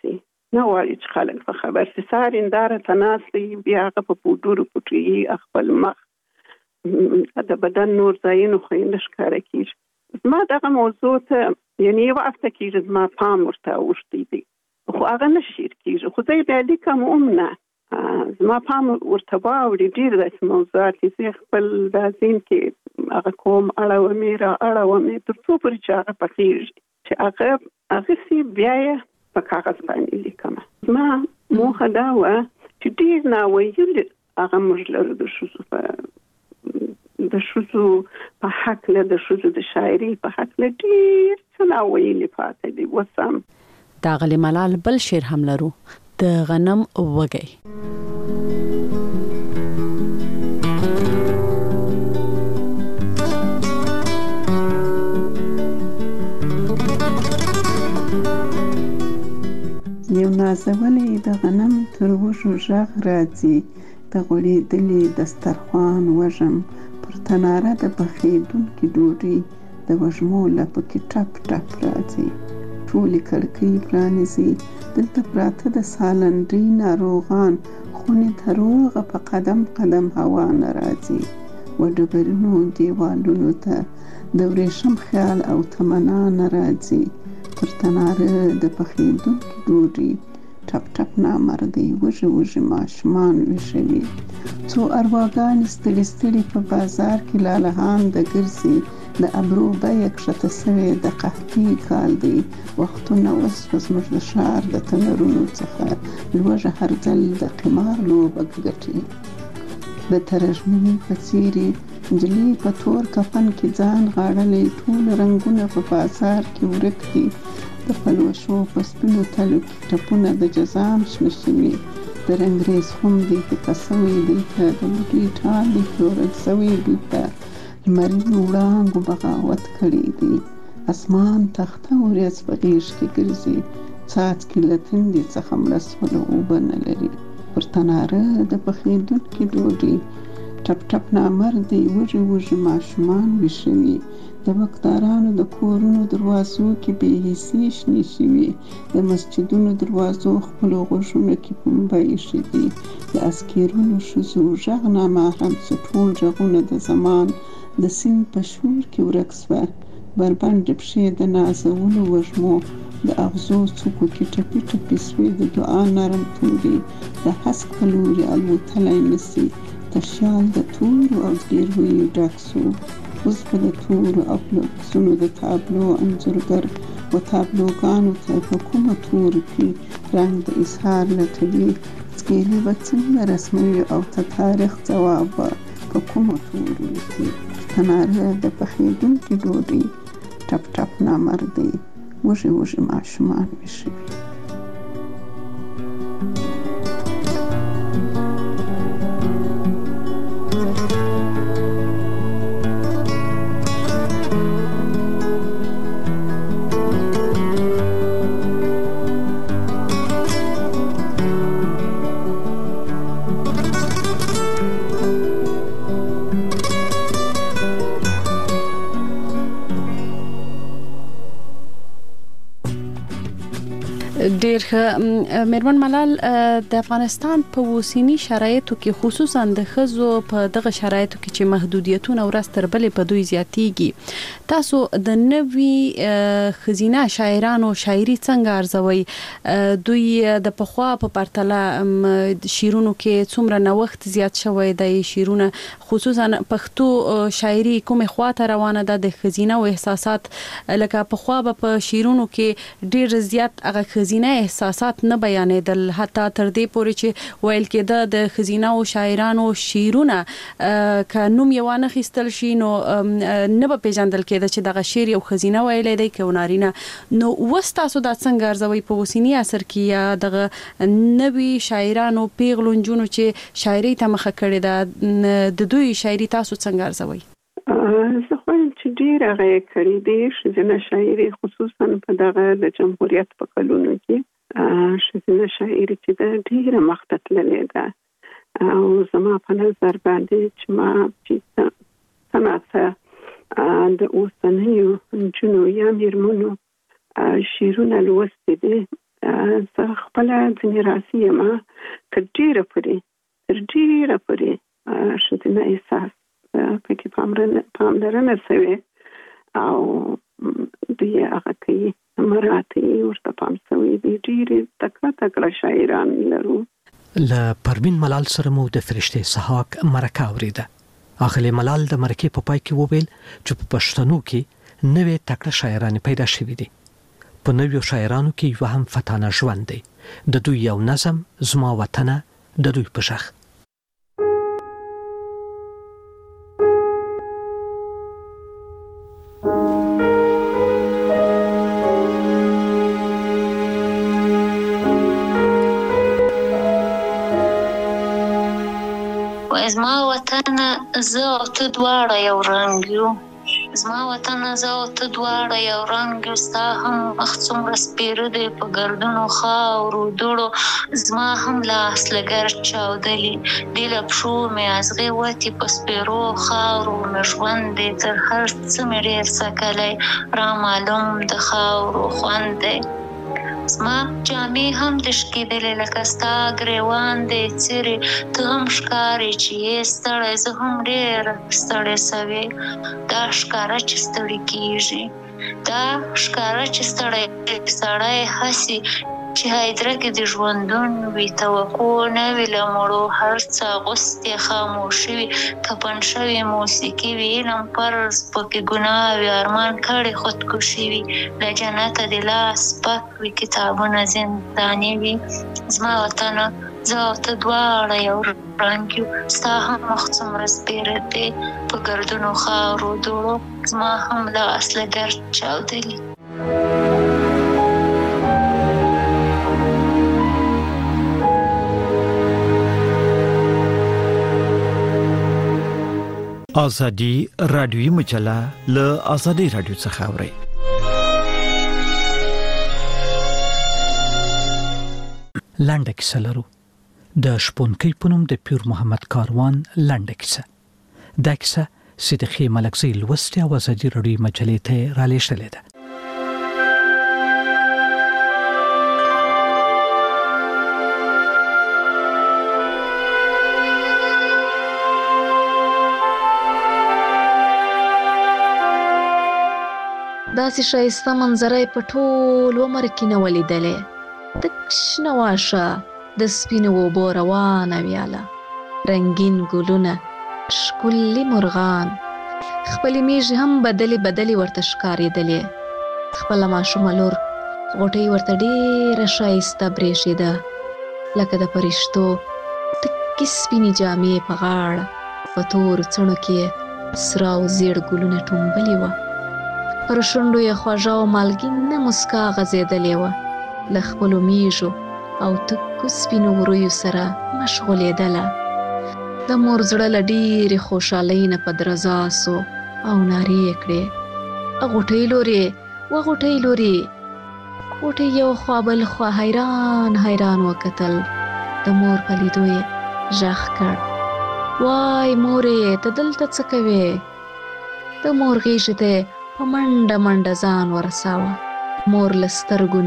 خبر شي ساریندار تناسلی بیا هغه په پودورو پټي خپل مخ د بدن نور ځایونو خو یې نشکاره کیږي ما دغه موضوع ته یعنی یو وخت کې ما پام ورته اوشتي دي خو هغه نشیر کیږي خو زه به لیکم نه زما پام ورته باوري ډیر د موضوعات چې خپل د ذهن کې هغه کوم اړه ترڅو پر چې هغه پخېږي چې هغه سي بیا په کاغذ باندې لیکم ما موخه دا و چې ډیر نه ویل هغه موږ لرو د شوزو په حق له د شوزو د شاعري په حق له ډیر څه نه ویل پاتې دي وسم دا غلي ملال بل شعر هم لرو د غنم وږی یو نازولې د غنم تر وشو ژغ راځي د غوړې دلې دسترخوان وژم پر تناره د پخېدونکې ډوډۍ د وژمو لپه کې ټپ ټپ راځي ټولې کړکۍ پرانیزي دلته پراته د سالنډۍ ناروغان خونې تروغه په قدم قدم هوا نه راځي و ډبرینو دیوالونو ته د ورېښم خیال او تمنا نه راځي پر تناره د پخېدونکې ډوډۍ ټپ ټپ نامردی وږي ماشومان ویښوي څو ارواګانې ستړي په بازار کې لالهان د ګرځي د ابرو بیه کښته سوې د قحطۍ کال دی وختونه اوس زموږ د ښار د تنرونو څخه لوږه هر ځل د قمار لوبه ګټي د ترژمنې په څېرې نجلۍ په تور کفن کې ځان غاړلی ټول رنګونه په بازار کې ورک دي د پلوشو په سپینو تلو کې ټپونه د جزام شنه شوي د رنګریز خم دی پیکه سوی دلته د بوټي ټال دی پلورل سوی دلته لمرینو وړانګو بغاوت کړی دی اسمان تخته ورځ په غیږ کې ګرځي څاڅکي له تندې څخه مړه سوله اوبه نه لري پر تناره د پخېدونکې ډوډۍ ټپ ټپ نامردی وږي ماشومان ویښوي د بکدارانو د کورونو دروازو کې بې حسۍ شنې شوي د مسجدونو دروازو خپلو غوږونو کې پنبه ایښي دي د اسکیرونو ښځو غږ نامحرم څه ټول غږونه د زمان د سیند په شور کې ورک سوه بربنډې پښې د نازولو وږمو د اغزو څوکو کې ټپي ټپي سوې د دعا نرم توري د هسک په لوري الوتلی نسي تشیال د تورو او زګیرویو ډک سو اوس به د تورو او پلوکسونو د تابلو انځورګر و تابلوګانو ته په کومه تورو کې رنګ د اظهار لټوي سکیلې به څنګه رسموي او ته تاریخ ځواب به په کومه تورو لیکي تناره د پخېدونکې ډوډۍ ټپ ټپ نامردی وږي ماشومان ویښوي ډیر مېرمن ملال د افغانستان په اوسنی شرایطو کې خصوصا د خزو په دغه شرایطو کې چې محدودیتونه ورځ تر بلې په دوی زیاتېږي تاسو د نوي خزینه شاعرانو شاعري څنګه ارزوي دوی د پخوا په پرتله شیرونو کې څومره نوښت زیات شوی دی شیرونه خصوصا پښتو شاعري کومه خواته روانه ده د خزینه او احساسات لکه پخوا په شیرونو کې ډیر زیات هغه خزینه احساسات نه بیانېدل حتی تر دې پورې چې ویل کېده د خزینه او شاعرانو شیرونه ک نوم یو نه خستل شي نو نه به پیژندل کېده چې دغه شعر یو خزینه ویلې دی ک ونارینه نو وستاسو د څنګه ارزوي په وسینی اثر کې یا دغه نوي شاعرانو پیغلونجونو چې شاعري ته مخه کړې ده د دوی شاعري تاسو څنګه ارزوي زه خو چې ډیر هغه کړی دی شزنه شاعري خصوصا په دغه د جمهوریت په کلونو کې شزنه شاعري چې د ډیره مخته تللې ده او زما په نظر باندې چې ما چې سمعت د اوسنیو جنو یا میرمنو شیرونه لوستي دي زه خپل ځینې راسي ما تر ډیره پورې شزنه احساس پکې پاملرنه شوی او دوی هغه کوي مراتي ورته پام شوی دي ډېر تکړه شاعران لرو له پروین ملال سره مو د فرشته سحاق مرکه اوریده اخلي ملال د مرکه په پای کې وویل چې په پښتنو کې نوې تکړه شاعران پیدا شوي دي په نویو شاعرانو کې یو هم فتانه ژوند دی د دوی یو نظم زما وطن د دوی په شخ زما وطن زه او ته دواړه یو رنګ یو زما وطن زه او ته دواړه یو رنګ یو ستا هم مخ څومره سپېره دی په ګردونو خاورو دوړو زما هم لاس لګر چاودلي دې له پښو مې ازغې وتې په سپېرو خاورو مې ژوند دی تر هر څه مې ډېر څکلی رامعلوم د خاورو خوند دی زما جامې هم تشکېدلې لکه ستا ګریوان دی څیرې ته هم ښکارې چې یې ستړی زه هم ډېره ستړې سوې دا ښکاره چې ستړي کېږي دا ښکاره چې سړی هسې چې هایدره کې د ژوندون وي توقع نه وي له مړو هر څه اغوستې خاموشي وي کفن شوې موسیقي وي علم فرض پکې ګناه وي ارمان کړی خودکشي وي له جنته د لاس پاک وي کتابونه زنداني وي زما وطنه زه او ته دواړه یو رنګ یو ستا هم مخ څومره سپېره دی په ګردونو خاورو دوړو زما هم لاس لګر چاودلي ازادي رادیوي مجله له ازادي رادیو څخه اوري لنډه کیسه لرو د شپونکي پونم د پیر محمد کاروان لنډه کیسه دا کیسه صدیقی ملکزی لوستي او ازادي رادیوي مجلې ته را لېږلې ده داسې ښایسته منظره یې په ټول عمر کې نه ولیدلې تک شنه واښه د سپینو اوبو روانه ویاله رنګین ګلونه ښکلي مرغان خپلې میږې هم بدلې ورته ښکارېدلې خپله ماشومه لور غوټۍ ورته ډېره ښایسته برېښېده لکه د فرشتو تکې سپینې جامې په غاړه په تورو څڼو کې سره او زیړ ګلونه ټومبلې وه پر شونډو یې خوږه او مالګینه مسکا غځېدلې وه له خپلو میږو او تکو سپینو ورویو سره مشغولېدله د مور زړه له ډېرې خوشحالۍ نه په درزا سو او نارې یې کړې غوټۍ لورې وغوټۍ لورې غوټۍ یو خوا بل خوا حیران وکتل د مور په لیدو یې غږ کړ وای مورې ته دلته څه کوې د مور غېږې ته په منډه ځان ورساوه مور له سترګو نه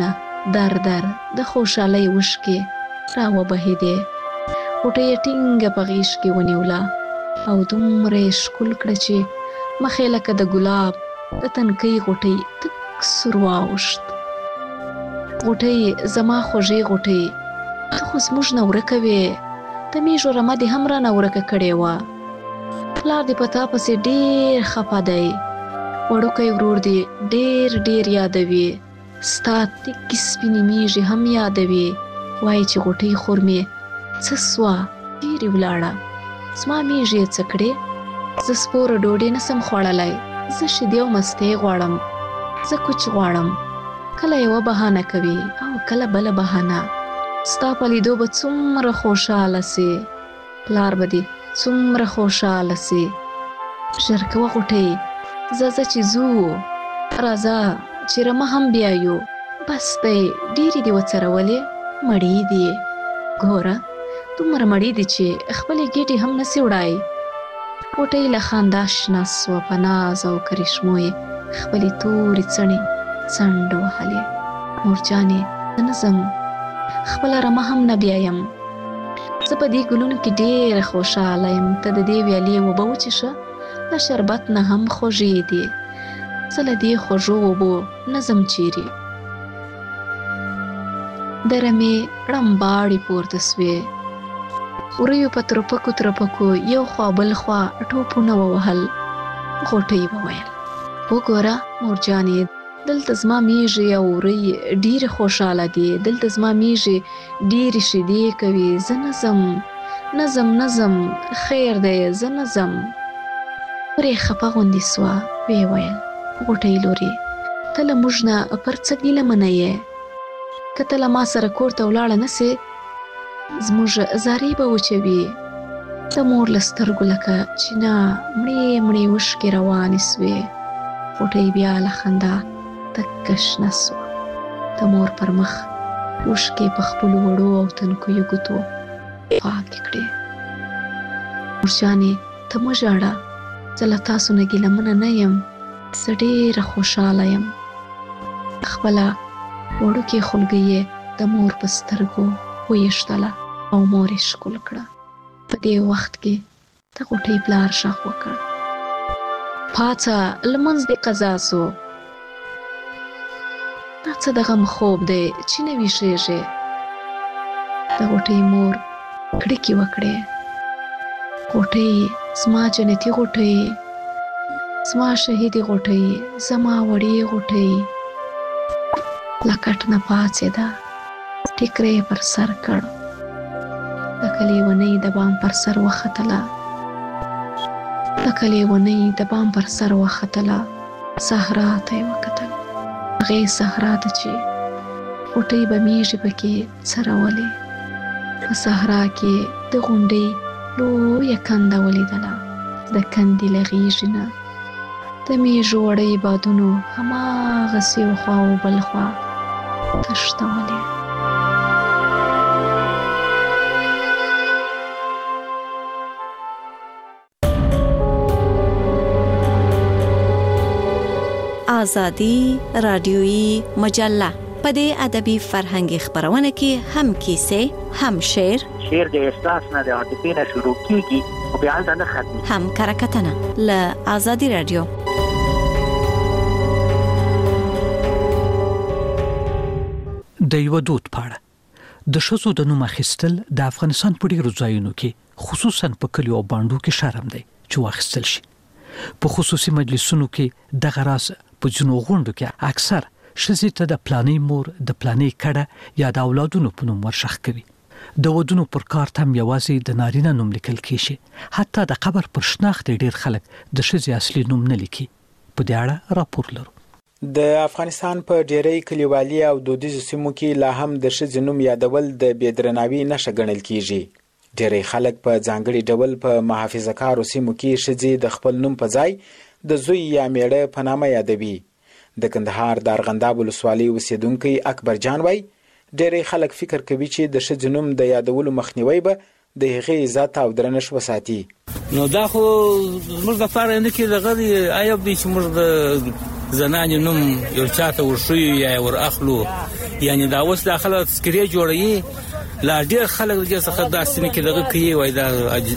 در در د خوشحالۍ وشکې راوبهېدې. غوټۍ یې ټینګه په غېږ کې ونیوله او دومره یې ښکل کړه چې مخ یې لکه د ګلاب د تنکۍ غوټۍ تک سور واوښت. غوټۍ زما خوږې غوټۍ، ته خو زموږ نه ورکه وې، د میژو رمه دې هم رانه ورکه کړې وه. پلار دې په تا پسې ډېر خفه دی، وړوکی ورور دې ډېر ډېر یادوي، ستا تکې سپینې میژې هم یادوي. وایي چې غوټۍ خور مې څه سوه، چیرې ولاړه؟ زما میژې یې څه کړې؟ زه سپوره ډوډۍ نسم خوړلی، زه شیدې او مستې غواړم، زه کوچ غواړم. کله یوه بهانه کوي او کله بله بهانه. ستا په لیدو به څومره خوشحاله سي، پلار به دې څومره خوشحاله سي. ژر کوه غوټۍ، ځه چې ځو، راځه چې رمه هم بیایو. بس دی، ډېرې دې وڅرولې، مړې دي. ګوره دومره مړې دي چې خپلې ګېټې هم نسي وړای. غوټۍ له خندا شنه سوه، په ناز او کرشمو یې خپلې تورې څڼې څنډ وهلې. مورجانې زه نه ځم، خپله رمه هم نه بیایم. زه په دې ګلونو کې ډېره خوشحاله یم. ته د دې ویالې اوبه وڅښه، له شربت نه هم خوږې دي. زه له دې خوږو اوبو نه ځم چیرې. د رمې ړمباړې پورته سوې، وریو په ترپکو ترپکو یو خوا بل خوا ټوپونه ووهل. غوټۍ وویل وګوره مورجانې، دلته زما میږې او وری ډېرې خوشحاله دي، دلته زما میږې ډېرې شیدې کوي. زه نه ځم، خیر دی زه نه ځم. ورې خفه غوندې سوه، ویې ویل غوټۍ لورې، ته له موږ نه پر څه ګیله منه یې؟ که ته له ما سره کور ته ولاړه نه سې، زموږ زارۍ به وچوي. د مور له سترګو لکه چینه مړې مړې اوښکې روانې سوې. غوټۍ بیا له خندا تکه شنه سوه. د مور پر مخ اوښکې په خپلو وړو او تنکیو ګوتو پاکې کړې. مورجانې ته مه ژاړه، زه له تاسو نه ګیلمنه نه یم، زه ډېره خوشحاله یم. خپله وړوکې خولګۍ یې د مور په سترګو ویشتله او مور یې ښکل کړه. په دې وخت کې د غوټۍ پلار غږ وکړ، پاڅه لمونځ دې قضا سو. دا څه د غم خوب دی چې نه ویښېږې؟ د غوټۍ مور کړکې وکړې. غوټۍ زما جنتي غوټۍ، زما شهیدي غوټۍ، زما وړې غوټۍ. له کټ نه پاڅېده، ټیکری پر سر کړ، لکه لیونۍ د بام پر سر وختله، لکه لیونۍ د بام پر سر وختله. صحرا ته یې وکتل، هغې صحرا ته چې غوټۍ به میږې پکې څرولې. په صحرا کې د غونډۍ لویه کنده ولیدله. د کندې له غېږې نه د میږو وړۍ بادونو هماغسې یو خوا او بل خوا تښتولې. آزادی رادیویی مجله په دې ادبي فرهنګي خبرونه کې هم کیسې، هم شعر د احساس نه د عاطفې نه شروع کیږي او بیا هلته نه ختمي، هم کرکټنه له آزادی رادیو. د یو دود پاړه د شذو د نوم اخیستل د افغانستان په ډیرو ځایونو کې خصوصا په کلیو او باندو کې شرم دی چې واخیستل شي. په خصوصي مجلسونو کې د غراس په جنو غونډو کې اکثر شذې ته د پلانې مور، د پلانې کډه یا د اولادونو په نوم ورشخ کوي. د ودونو پر کارت هم یوازې د نارینه نوم لیکل کیږي، حتی د قبر پر شناخت ډیر خلک د شذې اصلي نوم نه لیکي. په دې اړه راپور لرو. د افغانستان په ډیری کلیوالي او دودیزو سیمو کې لا هم د ښځې نوم یادول د بېدرناوي نښه ګڼل کیږي. ډیری خلک په ځانګړي ډول په محافظه‌کارو سیمو کې ښځې د خپل نوم په ځای د زوی یا میړه په نامه یادوي. د کندهار د ارغنداب ولسوالۍ اوسیدونکی اکبر جان وایي ډیری خلک فکر کوي چې د ښځې نوم د یادولو مخنیوي به د هغې عزت او درنښت وساتي. نو دا خو زموږ لپاره نه کې دغه عیب دی چې موږ د زنان نوم یو چاته ورشي یا ور اخلو یعنی دا اوس داخله تذکرې جوړي لا ډیر خلک د څخه داسې نه کې دغه کوي وای دا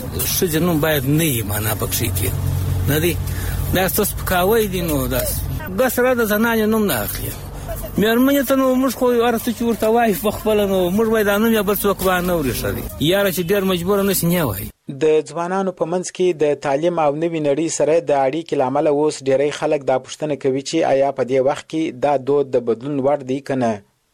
شې نوم باید نه یې معنا پکې کې نه دی دا څه پکاوي دي نو بس را د زنان نوم نه اخلي مېرمنې ته نو موږ خو ورته چې ورته وای خپل نو موږ وای دا نوم یا بل څوک باندې ورشي یاره چې ډیر مجبور نه سي نه وای د ځوانانو په منځ کې د تعلیم او نوي نړۍ سره د اړیکې لامل اوس ډېری خلک دا پوښتنه کوي چې آیا په دې وخت کې دا دود د بدلون وړ دی کنه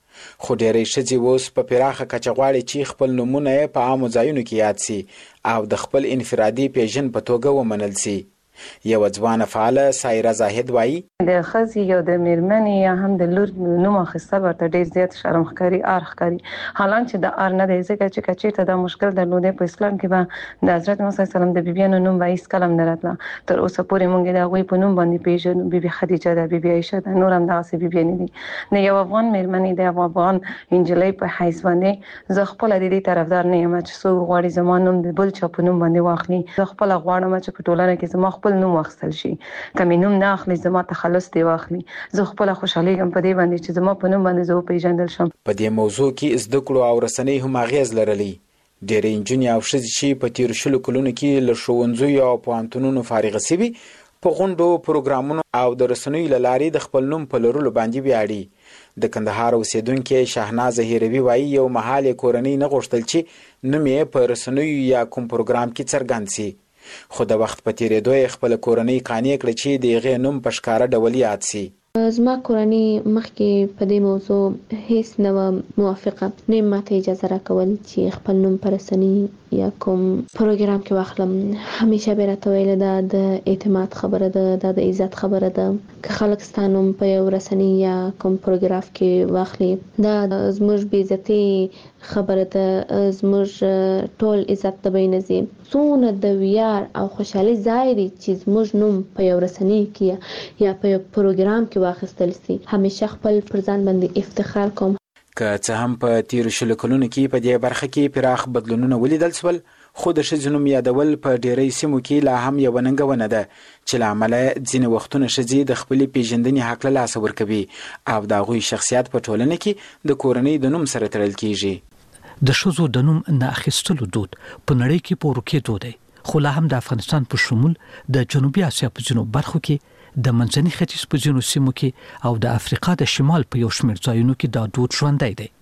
خو ډېری ښځې اوس په پراخه کچه غواړي چې خپل نومونه په عامو ځایونو کې یاد سي او د خپل انفرادي پیژن په توګه ومنل سي یو ځوانه فعاله سایره زاهد وایي د ښځې یا د مېرمنې یا هم د لور نوم اخیستل ورته ډېر زیات شرم ښکاري ار ښکاري حالانکه د ار نه دی ځکه چې کچېرته دا مشکل درلودی په اسلام کې به د حضرت موسی سلام د بیبیانو نوم به هیڅ کله نه راتله تر اوسه پورې موږ د هغوی په نوم باندې پیژنو بیبي خدیجه ده بیبي عایشه ده نور هم دغسې بیبیانې دي د یو افغان مېرمنې د یو افغان نجلۍ په حیث باندې زه خپله د دې طرفدار نه یم چې څوک غواړي زما نوم د بل چا په نوم باندې واخلي زه خپله غواړم چې په ټولنه کې زما خپل نوم واخیستل شي که مې نوم نه اخلي زما تخلص دی واخلي زه خپله خوشحالیږم په دې باندې چې زما په نوم باندې زه وپېژندل شم په دې موضوع کې زده کړو او رسنۍ هم اغېز لرلی ډېرې نجونې او ښځې چې په تېرو 10 کلونو کې له ښوونځیو او پوهنتونونو فارغه سوي په غونډو پروګرامونو او د رسنیو له لارې د خپل نوم په لرلو باندې ویاړي د کندهار اوسېدونکې شاهناز هیروي وایي یو مهال یې کورنۍ نه غوښتل چې نوم یې په رسنیو یا کوم پروګرام کې څرګند سي خو د وخت په تېرېدو یې خپله کورنۍ قانع کړه چې د هغې نوم په ښکاره ډول یاد سي زما کورنۍ مخکې په دې موضوع هیڅ نه وه موافقه نه یې ماته اجازه راکول چې خپل نوم په رسنۍ یا کوم پروګرام کې واخلم همیشه به راته ویل دا د اعتماد خبره ده دا د عزت خبره ده که خلک ستا نوم په یو رسنۍ یا کوم پروګرام کې واخلي دا زموږ بې عزتي خبره ده زموږ ټول عزت د بین ځي څونه د ویاړ او خوشحالۍ ځای دی چې زموږ نوم په یو رسنۍ کې یا په یو پروګرام کې واخیستل سي همیشه خپل پر ځان باندې افتخار کوم که څه هم په تیرو 10 کلونو کې په دې برخه کې پراخ بدلونونه ولیدل شول خو د ښځو نوم یادول په ډېری سیمو کې لا هم یوه ننګونه ده چې له امله ځینې وختونه ښځې د خپلې پیژندنې حق له لاسه ورکوي او د هغوی شخصیت په ټولنه کې د کورنۍ د نوم سره تړل کیږي د ښځو د نوم نه اخیستلو دود په نړۍ کې په ورکېدو دی خو لا هم د افغانستان په شمول د جنوبي اسیا په ځینو برخو کې د منځني ختیځ په ځینو سیمو کې او د افریقا د شمال په یو شمېر ځایونو کې دا دود ژوندی دی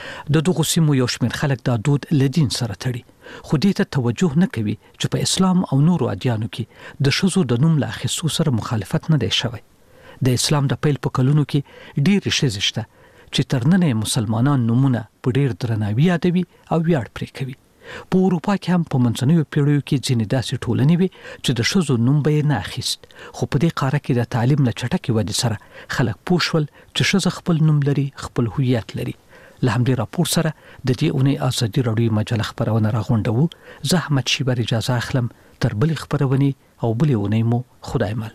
د دغو سیمو یو شمېر خلک دا دود له دین سره تړي خو دې ته توجه نه کوي چې په اسلام او نورو ادیانو کې د ښځو د نوم له اخیستو سره مخالفت نه دی شوی د اسلام د پیل په کلونو کې ډېرې ښځې شته چې تر ننه مسلمانان نومونه په ډېر درناوي یادوي او ویاړ پرې کوي په اروپا کې هم په منځنیو پیړیو کې ځینې داسې ټولنې وې چې د ښځو نوم به یې نه اخیست خو په دې قاره کې د تعلیم له چټکې ودې سره خلک پوه شول چې ښځه خپل نوم لري خپل هویت لري له همدې راپور سره د دې اونۍ ازادي راډیو مجله خپرونه راغونډوو زه احمد شیبر اجازه اخلم تر بلې خپرونې او بلې اونۍ مو خدای مل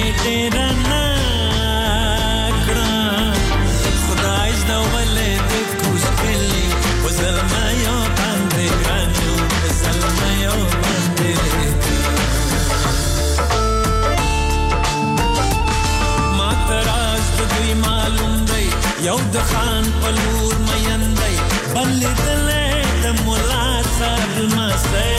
ډیر نه کړه خدای زده ولې د کوز کلی وزلما یو باندې ګرانو وزلما یو باندې ما تراز د دوی معلوم دی یو د خان په لور مین دی بلې دلې د مولا صاحب مسته